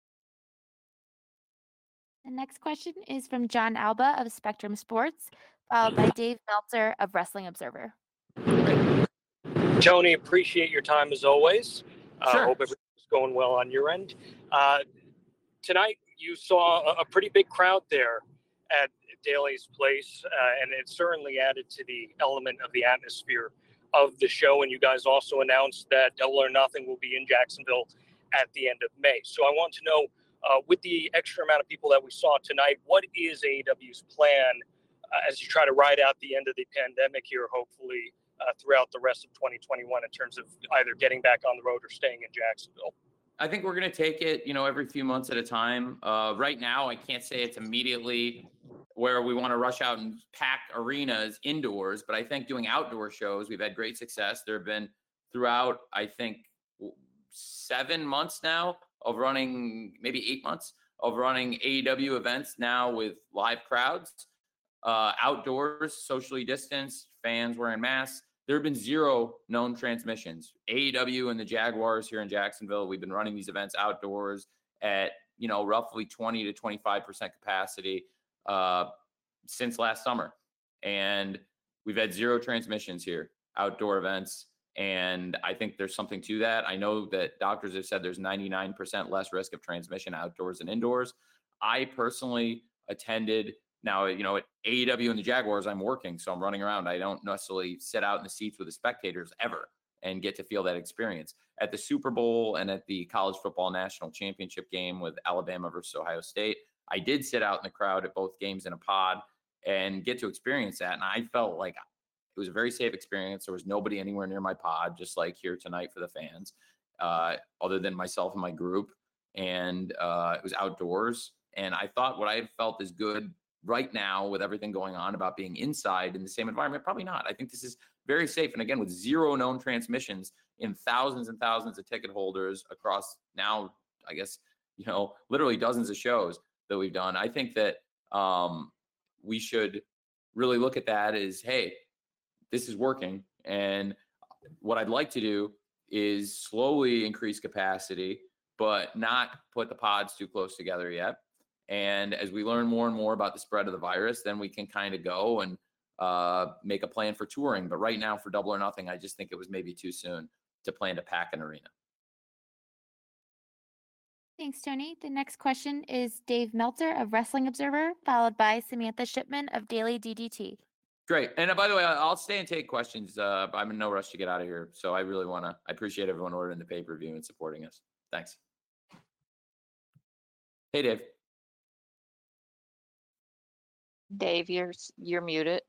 The next question is from John Alba of Spectrum Sports, followed by Dave Meltzer of Wrestling Observer. Tony, appreciate your time as always. Sure. Hope everything's going well on your end. Tonight, you saw a pretty big crowd there at Daly's Place, and it certainly added to the element of the atmosphere of the show. And you guys also announced that Double or Nothing will be in Jacksonville at the end of May. So I want to know, with the extra amount of people that we saw tonight, what is AEW's plan as you try to ride out the end of the pandemic here, hopefully, throughout the rest of 2021 in terms of either getting back on the road or staying in Jacksonville? I think we're going to take it, every few months at a time. Right now, I can't say it's immediately where we want to rush out and pack arenas indoors, but I think doing outdoor shows, we've had great success. There have been throughout, I think, 7 months now of running, maybe 8 months of running AEW events now with live crowds, outdoors, socially distanced, fans wearing masks. There have been 0 known transmissions. AEW and the Jaguars here in Jacksonville, we've been running these events outdoors at, roughly 20 to 25% capacity since last summer. And we've had 0 transmissions here, outdoor events. And I think there's something to that. I know that doctors have said there's 99% less risk of transmission outdoors than indoors. I personally attended Now, at AEW and the Jaguars, I'm working, so I'm running around. I don't necessarily sit out in the seats with the spectators ever and get to feel that experience. At the Super Bowl and at the College Football National Championship game with Alabama versus Ohio State, I did sit out in the crowd at both games in a pod and get to experience that. And I felt like it was a very safe experience. There was nobody anywhere near my pod, just like here tonight for the fans, other than myself and my group. And it was outdoors. And I thought what I felt is good right now with everything going on about being inside in the same environment. Probably not. I think this is very safe. And again, with zero known transmissions in thousands and thousands of ticket holders across now, I guess, literally dozens of shows that we've done. I think that we should really look at that as, hey, this is working. And what I'd like to do is slowly increase capacity, but not put the pods too close together yet. And as we learn more and more about the spread of the virus, then we can kind of go and make a plan for touring. But right now for Double or Nothing, I just think it was maybe too soon to plan to pack an arena. Thanks, Tony. The next question is Dave Meltzer of Wrestling Observer, followed by Samantha Shipman of Daily DDT. Great. And by the way, I'll stay and take questions. I'm in no rush to get out of here. So I appreciate everyone ordering the pay-per-view and supporting us. Thanks. Hey, Dave. Dave, you're muted.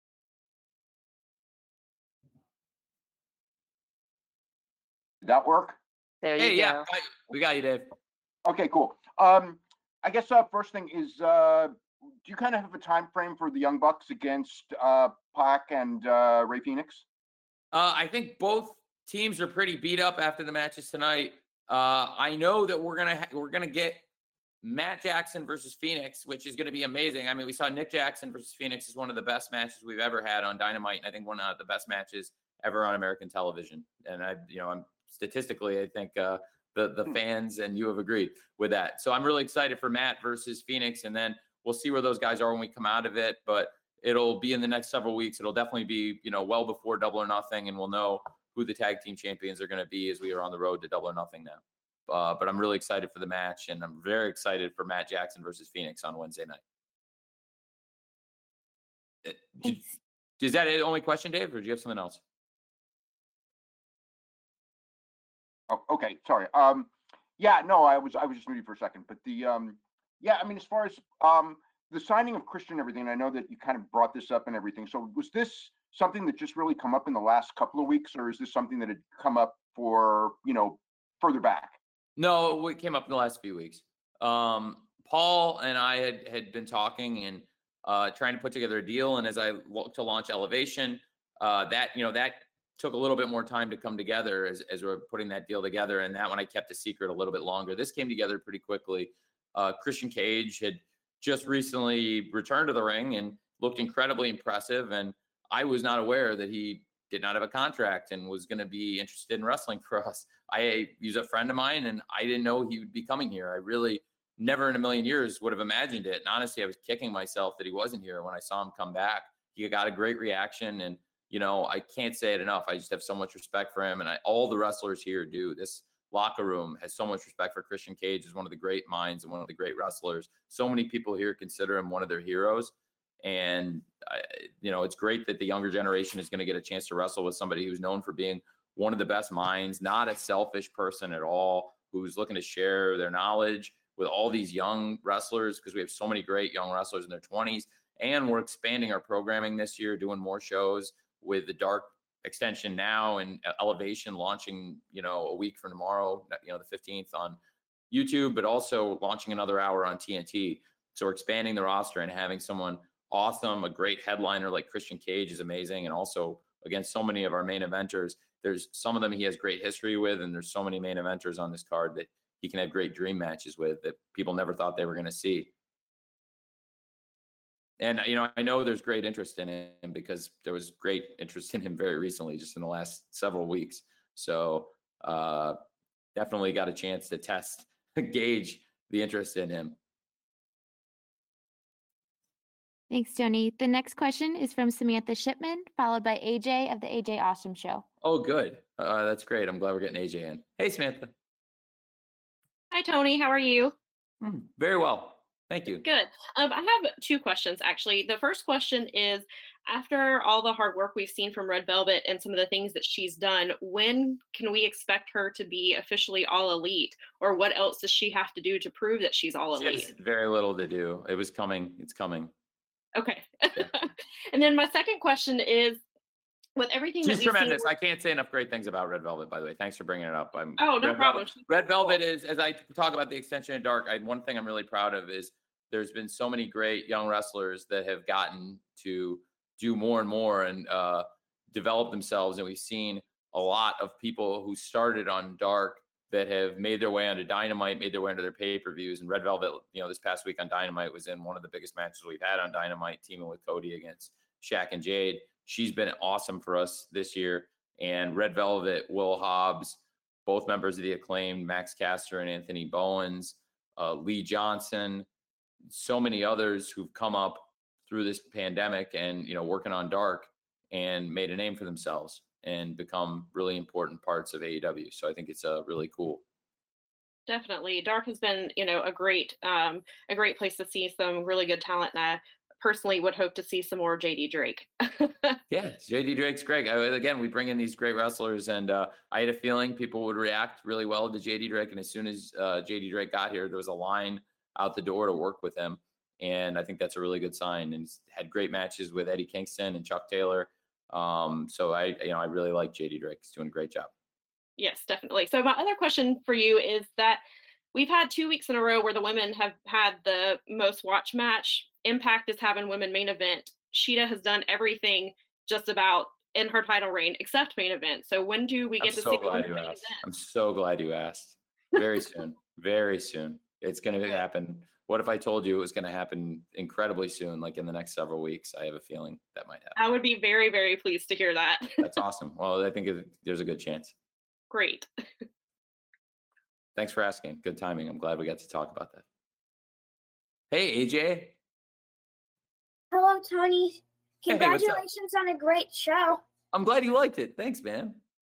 Did that work? There you Hey, go. yeah, we got you, Dave. Okay, cool. I guess first thing is, do you kind of have a time frame for the Young Bucks against Pac and Ray Phoenix? I think both teams are pretty beat up after the matches tonight. I know that we're gonna get Matt Jackson versus Phoenix, which is gonna be amazing. I mean, we saw Nick Jackson versus Phoenix is one of the best matches we've ever had on Dynamite, and I think one of the best matches ever on American television. And I'm statistically, I think the fans and you have agreed with that. So I'm really excited for Matt versus Phoenix, and then we'll see where those guys are when we come out of it. But it'll be in the next several weeks. It'll definitely be well before Double or Nothing, and we'll know who the tag team champions are going to be as we are on the road to Double or Nothing now. But I'm really excited for the match, and I'm very excited for Matt Jackson versus Phoenix on Wednesday night. Is that the only question, Dave, or do you have something else? Oh, okay, sorry. Yeah, no, I was just muted for a second, but yeah, I mean, as far as the signing of Christian and everything, I know that you kind of brought this up and everything. So was this something that just really come up in the last couple of weeks, or is this something that had come up for further back? No, it came up in the last few weeks. Paul and I had been talking and trying to put together a deal, and as I looked to launch Elevation, that took a little bit more time to come together as we're putting that deal together. And that one I kept a secret a little bit longer. This came together pretty quickly. Christian Cage had just recently returned to the ring and looked incredibly impressive. And I was not aware that he did not have a contract and was going to be interested in wrestling for us. He's a friend of mine, and I didn't know he would be coming here. I really never in a million years would have imagined it. And honestly, I was kicking myself that he wasn't here when I saw him come back. He got a great reaction, and I can't say it enough. I just have so much respect for him, and all the wrestlers here do. This locker room has so much respect for Christian Cage as one of the great minds and one of the great wrestlers. So many people here consider him one of their heroes. And, it's great that the younger generation is going to get a chance to wrestle with somebody who's known for being one of the best minds, not a selfish person at all, who's looking to share their knowledge with all these young wrestlers, because we have so many great young wrestlers in their 20s. And we're expanding our programming this year, doing more shows with the Dark extension now and Elevation launching, a week from tomorrow, the 15th on YouTube, but also launching another hour on TNT. So we're expanding the roster and having someone awesome, a great headliner like Christian Cage is amazing. And also, again, so many of our main eventers, there's some of them he has great history with, and there's so many main eventers on this card that he can have great dream matches with that people never thought they were going to see. And, I know there's great interest in him because there was great interest in him very recently, just in the last several weeks. So definitely got a chance to gauge the interest in him. Thanks, Tony. The next question is from Samantha Shipman, followed by AJ of the AJ Awesome Show. Oh, good. That's great. I'm glad we're getting AJ in. Hey, Samantha. Hi, Tony. How are you? Very well. Thank you. Good. I have two questions, actually. The first question is, after all the hard work we've seen from Red Velvet and some of the things that she's done, when can we expect her to be officially all elite? Or what else does she have to do to prove that she's all She has elite? very little to do. It was coming. It's coming. Okay. And then my second question is, with everything that She's we've seen, tremendous. I can't say enough great things about Red Velvet, by the way. Thanks for bringing it up. Oh, no Red problem. Velvet, Red Velvet is, as I talk about the extension of Dark, one thing I'm really proud of is there's been so many great young wrestlers that have gotten to do more and more and develop themselves. And we've seen a lot of people who started on Dark that have made their way onto Dynamite, made their way into their pay-per-views. And Red Velvet, this past week on Dynamite was in one of the biggest matches we've had on Dynamite, teaming with Cody against Shaq and Jade. She's been awesome for us this year. And Red Velvet, Will Hobbs, both members of the Acclaimed, Max Caster and Anthony Bowens, Lee Johnson, so many others who've come up through this pandemic and, working on Dark and made a name for themselves and become really important parts of AEW. So I think it's really cool. Definitely. Dark has been, a great place to see some really good talent. And I personally would hope to see some more JD Drake. Yeah, JD Drake's great. Again, we bring in these great wrestlers, and I had a feeling people would react really well to JD Drake. And as soon as JD Drake got here, there was a line out the door to work with him. And I think that's a really good sign. And he's had great matches with Eddie Kingston and Chuck Taylor. So I really like JD Drake. He's doing a great job. Yes, definitely. So my other question for you is that we've had 2 weeks in a row where the women have had the most watched match. Impact is having women main event. Shida has done everything just about in her title reign except main event. So when do we get to see the women main event? I'm so glad you asked. Very soon. Very soon. It's going to happen. What if I told you it was going to happen incredibly soon, like in the next several weeks? I have a feeling that might happen. I would be very, very pleased to hear that. That's awesome. Well, I think there's a good chance. Great. Thanks for asking. Good timing. I'm glad we got to talk about that. Hey, AJ. Hello, Tony. Hey, what's up? Congratulations on a great show. I'm glad you liked it. Thanks, man.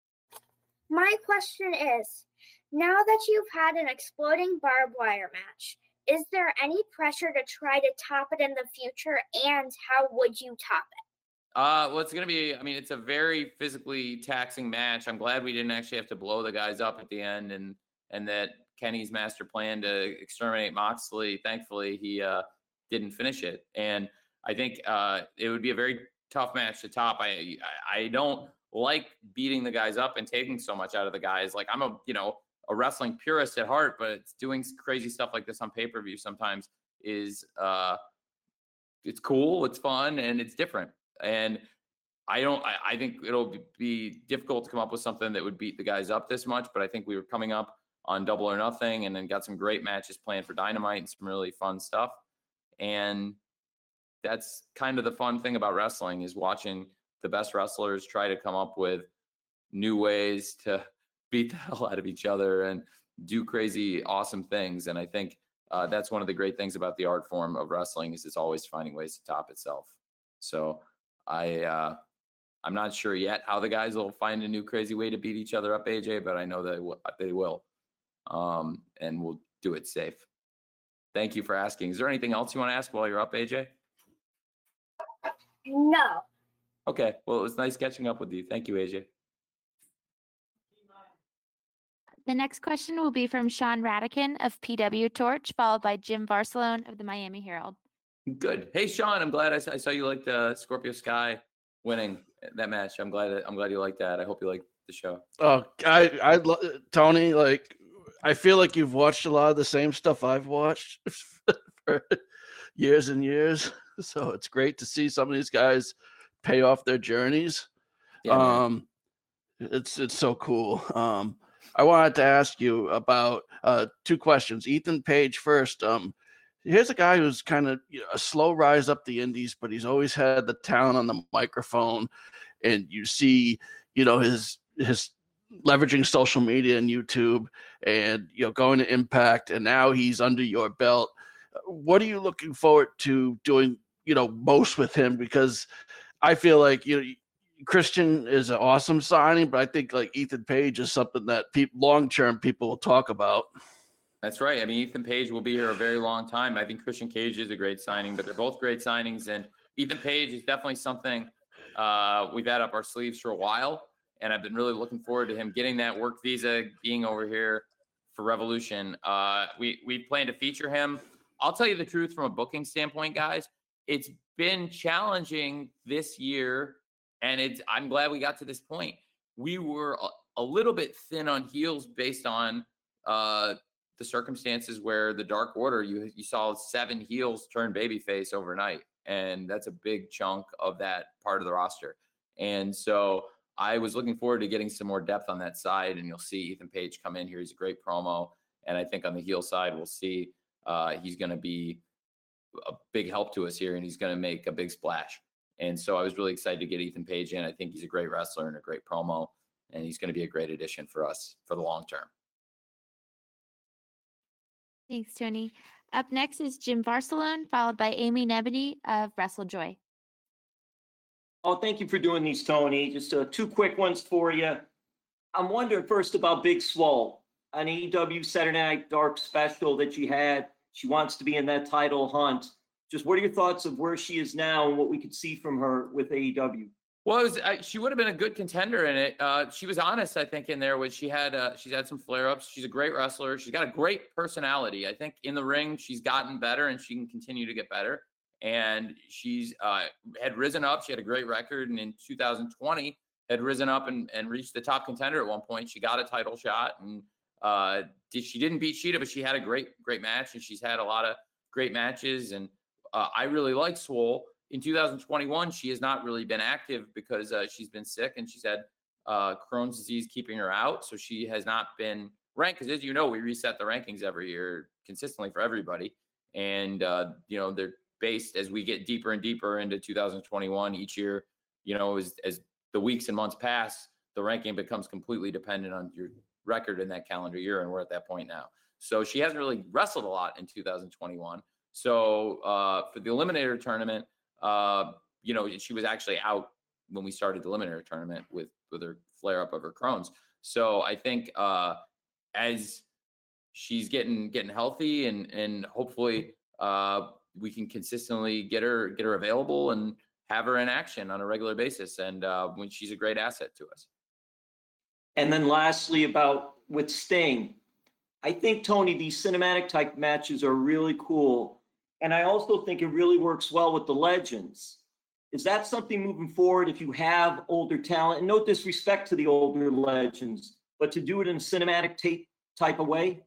My question is, now that you've had an exploding barbed wire match, is there any pressure to try to top it in the future, and how would you top it? Well, it's going to be, it's a very physically taxing match. I'm glad we didn't actually have to blow the guys up at the end, and that Kenny's master plan to exterminate Moxley, thankfully, he didn't finish it. And I think it would be a very tough match to top. I don't like beating the guys up and taking so much out of the guys. Like, I'm a wrestling purist at heart, but doing crazy stuff like this on pay-per-view sometimes is it's cool, it's fun, and it's different. And I think it'll be difficult to come up with something that would beat the guys up this much, but I think we were coming up on Double or Nothing and then got some great matches planned for Dynamite and some really fun stuff. And that's kind of the fun thing about wrestling, is watching the best wrestlers try to come up with new ways to beat the hell out of each other and do crazy, awesome things. And I think that's one of the great things about the art form of wrestling, is it's always finding ways to top itself. So I'm not sure yet how the guys will find a new crazy way to beat each other up, AJ, but I know that they will. And we'll do it safe. Thank you for asking. Is there anything else you want to ask while you're up, AJ? No. Okay. Well, it was nice catching up with you. Thank you, AJ. The next question will be from Sean Radican of PW Torch, followed by Jim Barcelone of the Miami Herald. Good. Hey, Sean, I'm glad I saw you liked Scorpio Sky winning that match. I'm glad you liked that. I hope you liked the show. Oh, Tony, I feel like you've watched a lot of the same stuff I've watched for years and years. So it's great to see some of these guys pay off their journeys. Yeah, it's so cool. I wanted to ask you about two questions. Ethan Page first. Here's a guy who's kind of a slow rise up the indies, but he's always had the talent on the microphone. And you see, his leveraging social media and YouTube, and going to Impact, and now he's under your belt. What are you looking forward to doing, most with him? Because I feel like Christian is an awesome signing, but I think like Ethan Page is something that long-term people will talk about. That's right. I mean, Ethan Page will be here a very long time. I think Christian Cage is a great signing, but they're both great signings. And Ethan Page is definitely something we've had up our sleeves for a while. And I've been really looking forward to him getting that work visa, being over here for Revolution. We plan to feature him. I'll tell you the truth from a booking standpoint, guys. It's been challenging this year, and I'm glad we got to this point. We were a little bit thin on heels based on the circumstances where the Dark Order, you saw 7 heels turn babyface overnight, and that's a big chunk of that part of the roster. And so I was looking forward to getting some more depth on that side, and you'll see Ethan Page come in here. He's a great promo, and I think on the heel side, we'll see he's going to be a big help to us here, and he's going to make a big splash. And so I was really excited to get Ethan Page in. I think he's a great wrestler and a great promo, and he's going to be a great addition for us for the long term. Thanks, Tony. Up next is Jim Barcelone, followed by Amy Nebany of WrestleJoy. Oh, thank you for doing these, Tony. Just 2 quick ones for you. I'm wondering first about Big Swole, an AEW Saturday Night Dark special that she had. She wants to be in that title hunt. Just what are your thoughts of where she is now and what we could see from her with AEW? Well, she would have been a good contender in it. She was honest, I think, in there when she's had some flare-ups. She's a great wrestler. She's got a great personality. I think in the ring, she's gotten better and she can continue to get better. And she's had risen up. She had a great record, and in 2020 had risen up and reached the top contender at one point. She got a title shot, and she didn't beat Shida, but she had a great match, and she's had a lot of great matches. And I really like Swole. In 2021, she has not really been active because she's been sick and she's had Crohn's disease keeping her out. So she has not been ranked, because as you know, we reset the rankings every year consistently for everybody. And, they're based as we get deeper and deeper into 2021 each year, as the weeks and months pass, the ranking becomes completely dependent on your record in that calendar year. And we're at that point now. So she hasn't really wrestled a lot in 2021. So for the Eliminator tournament, she was actually out when we started the Eliminator tournament with her flare up of her Crohn's. So I think as she's getting healthy and hopefully we can consistently get her available and have her in action on a regular basis. And when she's a great asset to us. And then lastly, about with Sting, I think, Tony, these cinematic type matches are really cool. And I also think it really works well with the legends. Is that something moving forward if you have older talent? And no disrespect to the older legends, but to do it in a cinematic type of way?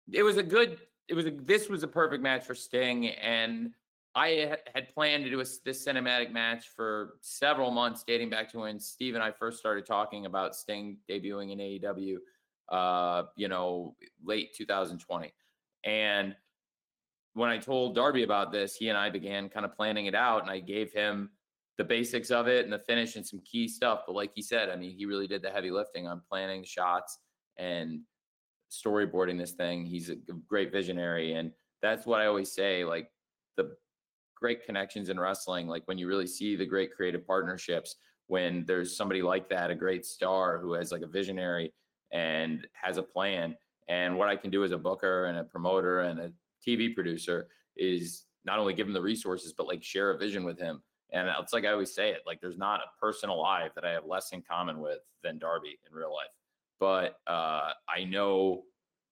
This was a perfect match for Sting. And I had planned to do this cinematic match for several months, dating back to when Steve and I first started talking about Sting debuting in AEW, late 2020. And when I told Darby about this, he and I began kind of planning it out, and I gave him the basics of it and the finish and some key stuff. But like he said, I mean, he really did the heavy lifting on planning the shots and storyboarding this thing. He's a great visionary. And that's what I always say, like the great connections in wrestling, like when you really see the great creative partnerships, when there's somebody like that, a great star who has like a visionary and has a plan. And what I can do as a booker and a promoter and a TV producer is not only give him the resources, but like share a vision with him. And it's like I always say it, like there's not a person alive that I have less in common with than Darby in real life. But I know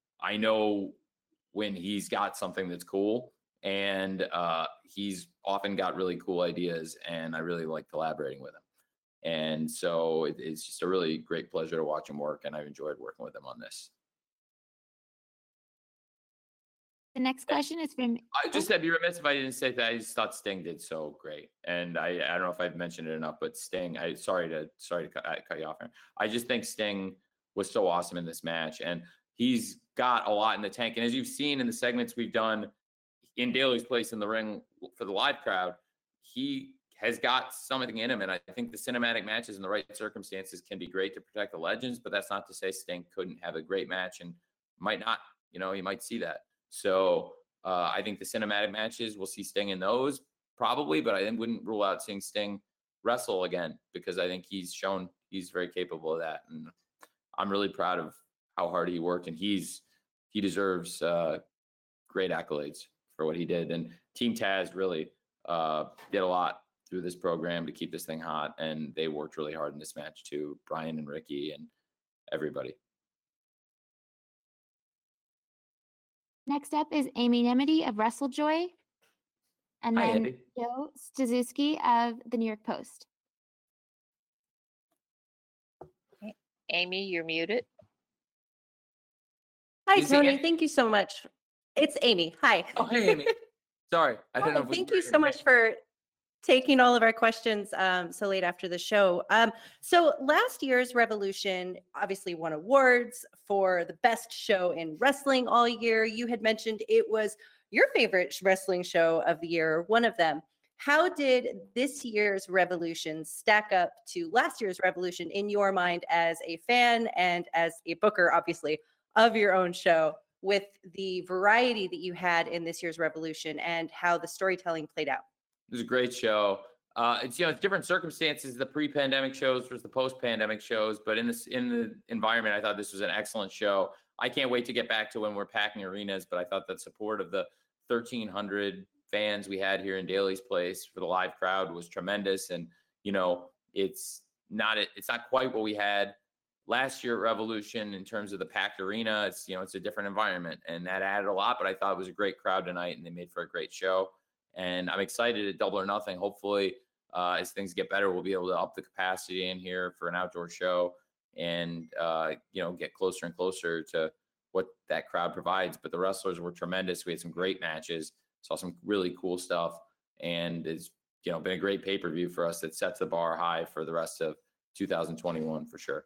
when he's got something that's cool, and he's often got really cool ideas, and I really like collaborating with him. And so it's just a really great pleasure to watch him work, and I've enjoyed working with him on this. The next question is from. I'd be remiss if I didn't say that. I just thought Sting did so great, and I don't know if I've mentioned it enough, but Sting. Sorry to cut you off here. I just think Sting was so awesome in this match, and he's got a lot in the tank. And as you've seen in the segments we've done in Daly's Place in the ring for the live crowd, he has got something in him, and I think the cinematic matches in the right circumstances can be great to protect the legends. But that's not to say Sting couldn't have a great match and might not. You might see that. So I think the cinematic matches, we'll see Sting in those probably, but I wouldn't rule out seeing Sting wrestle again, because I think he's shown he's very capable of that. And I'm really proud of how hard he worked. And he's he deserves great accolades for what he did. And Team Taz really did a lot through this program to keep this thing hot, and they worked really hard in this match too. Brian and Ricky and everybody. Next up is Amy Nemedy of WrestleJoy, and Hi, then Amy. Joe Stazuski of the New York Post. Amy, you're muted. Hi, Is it Tony. Amy? Thank you so much. It's Amy. Hi. Oh, hey, Amy. Sorry, I didn't know. Hi, If we thank were you so gonna- much for taking all of our questions so late after the show. So last year's Revolution obviously won awards for the best show in wrestling all year. You had mentioned it was your favorite wrestling show of the year, one of them. How did this year's Revolution stack up to last year's Revolution in your mind as a fan and as a booker, obviously, of your own show, with the variety that you had in this year's Revolution and how the storytelling played out? It was a great show. It's it's different circumstances, the pre-pandemic shows versus the post-pandemic shows, but in the environment, I thought this was an excellent show. I can't wait to get back to when we're packing arenas, but I thought that support of the 1,300 fans we had here in Daly's Place for the live crowd was tremendous. And it's not quite what we had last year at Revolution in terms of the packed arena. It's it's a different environment, and that added a lot. But I thought it was a great crowd tonight, and they made for a great show. And I'm excited at Double or Nothing. Hopefully, as things get better, we'll be able to up the capacity in here for an outdoor show and, get closer and closer to what that crowd provides. But the wrestlers were tremendous. We had some great matches, saw some really cool stuff. And it's, been a great pay-per-view for us that sets the bar high for the rest of 2021 for sure.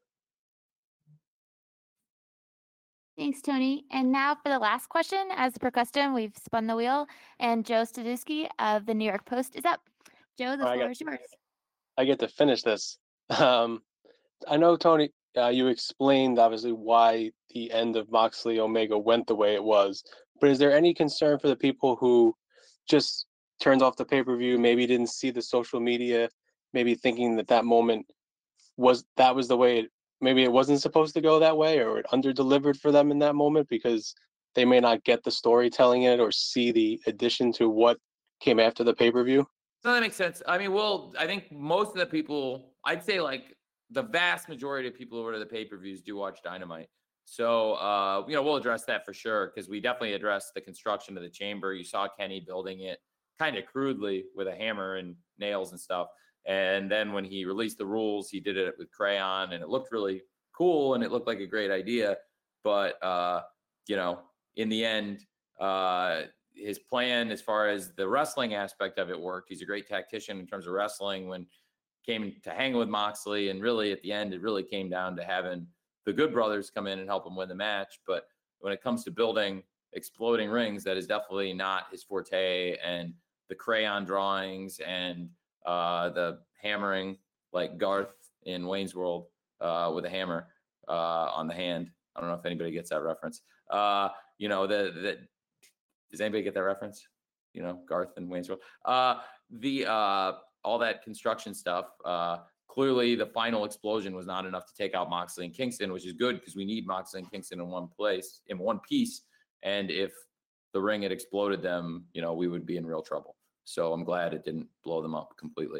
Thanks, Tony. And now for the last question, as per custom, we've spun the wheel, and Joe Staduski of the New York Post is up. Joe, the floor is yours. I get to finish this. I know, Tony, you explained obviously why the end of Moxley Omega went the way it was, but is there any concern for the people who just turned off the pay-per-view, maybe didn't see the social media, maybe thinking that moment was the way maybe it wasn't supposed to go that way, or it under-delivered for them in that moment because they may not get the storytelling in it or see the addition to what came after the pay-per-view? So that makes sense. I mean, I think most of the people, I'd say like the vast majority of people who order the pay-per-views do watch Dynamite. So, we'll address that for sure, because we definitely addressed the construction of the chamber. You saw Kenny building it kind of crudely with a hammer and nails and stuff. And then when he released the rules, he did it with crayon, and it looked really cool and it looked like a great idea. But, in the end, his plan as far as the wrestling aspect of it worked. He's a great tactician in terms of wrestling when it came to hang with Moxley. And really at the end, it really came down to having the Good Brothers come in and help him win the match. But when it comes to building exploding rings, that is definitely not his forte. And the crayon drawings and the hammering, like Garth in Wayne's World with a hammer on the hand. I don't know if anybody gets that reference. Does anybody get that reference? Garth and Wayne's World. All that construction stuff. Clearly, the final explosion was not enough to take out Moxley and Kingston, which is good because we need Moxley and Kingston in one piece. And if the ring had exploded them, we would be in real trouble. So I'm glad it didn't blow them up completely.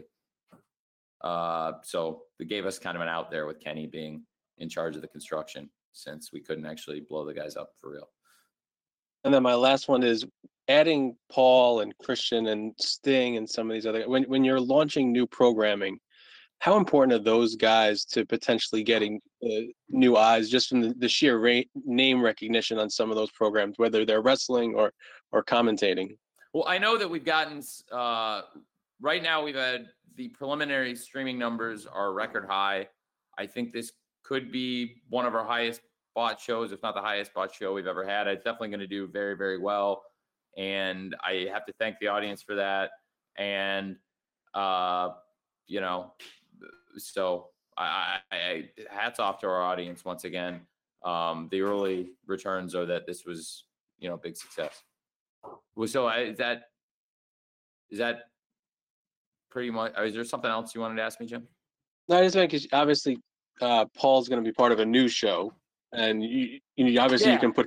So it gave us kind of an out there with Kenny being in charge of the construction, since we couldn't actually blow the guys up for real. And then my last one is adding Paul and Christian and Sting and some of these other, when you're launching new programming, how important are those guys to potentially getting new eyes just from the sheer name recognition on some of those programs, whether they're wrestling or commentating? Well, I know that we've gotten, right now we've had the preliminary streaming numbers are record high. I think this could be one of our highest bought shows, if not the highest bought show we've ever had. It's definitely going to do very, very well. And I have to thank the audience for that. And, so I hats off to our audience once again. The early returns are that this was, a big success. So is that pretty much, is there something else you wanted to ask me, Jim? No, I just meant because obviously Paul's going to be part of a new show. and obviously you can put.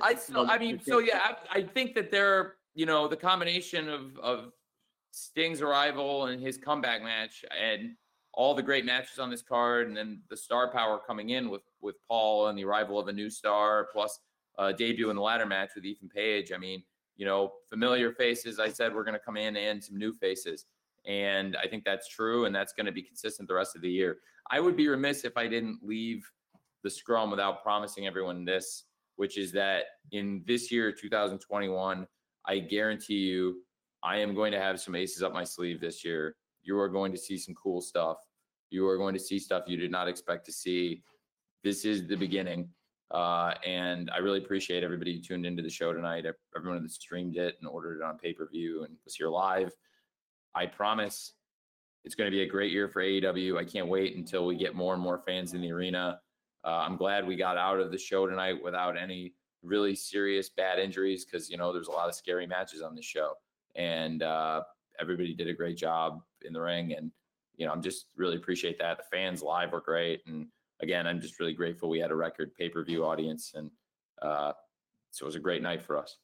I think that they're, the combination of Sting's arrival and his comeback match and all the great matches on this card, and then the star power coming in with Paul and the arrival of a new star, plus debut in the ladder match with Ethan Page. I mean, familiar faces. I said we're going to come in and some new faces. And I think that's true, and that's going to be consistent the rest of the year. I would be remiss if I didn't leave the scrum without promising everyone this, which is that in this year, 2021, I guarantee you, I am going to have some aces up my sleeve this year. You are going to see some cool stuff. You are going to see stuff you did not expect to see. This is the beginning. And I really appreciate everybody who tuned into the show tonight, everyone that streamed it and ordered it on pay-per-view and was here live. I promise it's going to be a great year for AEW. I can't wait until we get more and more fans in the arena. I'm glad we got out of the show tonight without any really serious bad injuries, because, there's a lot of scary matches on this show. And everybody did a great job in the ring. And, I'm just really appreciate that. The fans live were great. And again, I'm just really grateful we had a record pay-per-view audience. And so it was a great night for us.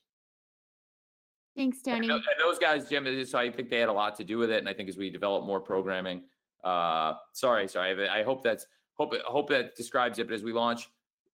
Thanks, Tony. And those guys, Jim, so I think they had a lot to do with it. And I think as we develop more programming, sorry. I hope that describes it. But as we launch,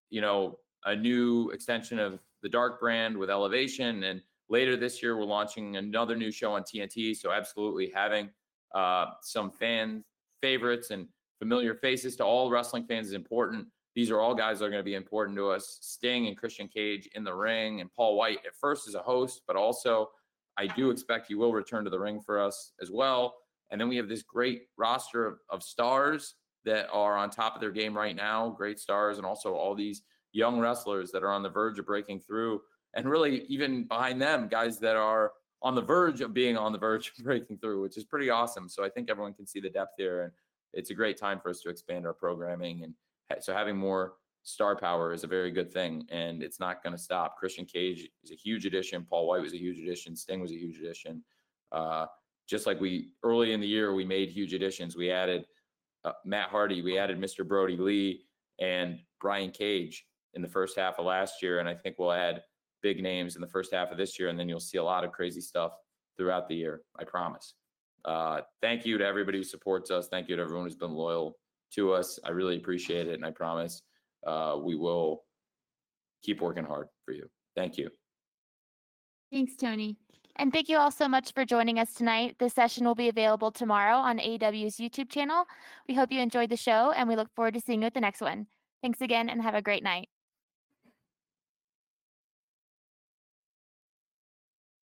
a new extension of the Dark brand with Elevation, and later this year, we're launching another new show on TNT. So absolutely having some fan favorites and familiar faces to all wrestling fans is important. These are all guys that are going to be important to us. Sting and Christian Cage in the ring, and Paul White at first as a host, but also I do expect he will return to the ring for us as well. And then we have this great roster of stars that are on top of their game right now, great stars, and also all these young wrestlers that are on the verge of breaking through. And really, even behind them, guys that are on the verge of being on the verge of breaking through, which is pretty awesome. So I think everyone can see the depth here, and it's a great time for us to expand our programming. And so having more star power is a very good thing, and it's not going to stop. Christian Cage is a huge addition. Paul White was a huge addition. Sting was a huge addition. Just like early in the year, we made huge additions. We added Matt Hardy, we added Mr. Brody Lee, and Brian Cage in the first half of last year. And I think we'll add big names in the first half of this year, and then you'll see a lot of crazy stuff throughout the year. I promise. Thank you to everybody who supports us. Thank you to everyone who's been loyal to us. I really appreciate it. And I promise we will keep working hard for you. Thank you. Thanks, Tony. And thank you all so much for joining us tonight. This session will be available tomorrow on AEW's YouTube channel. We hope you enjoyed the show, and we look forward to seeing you at the next one. Thanks again, and have a great night.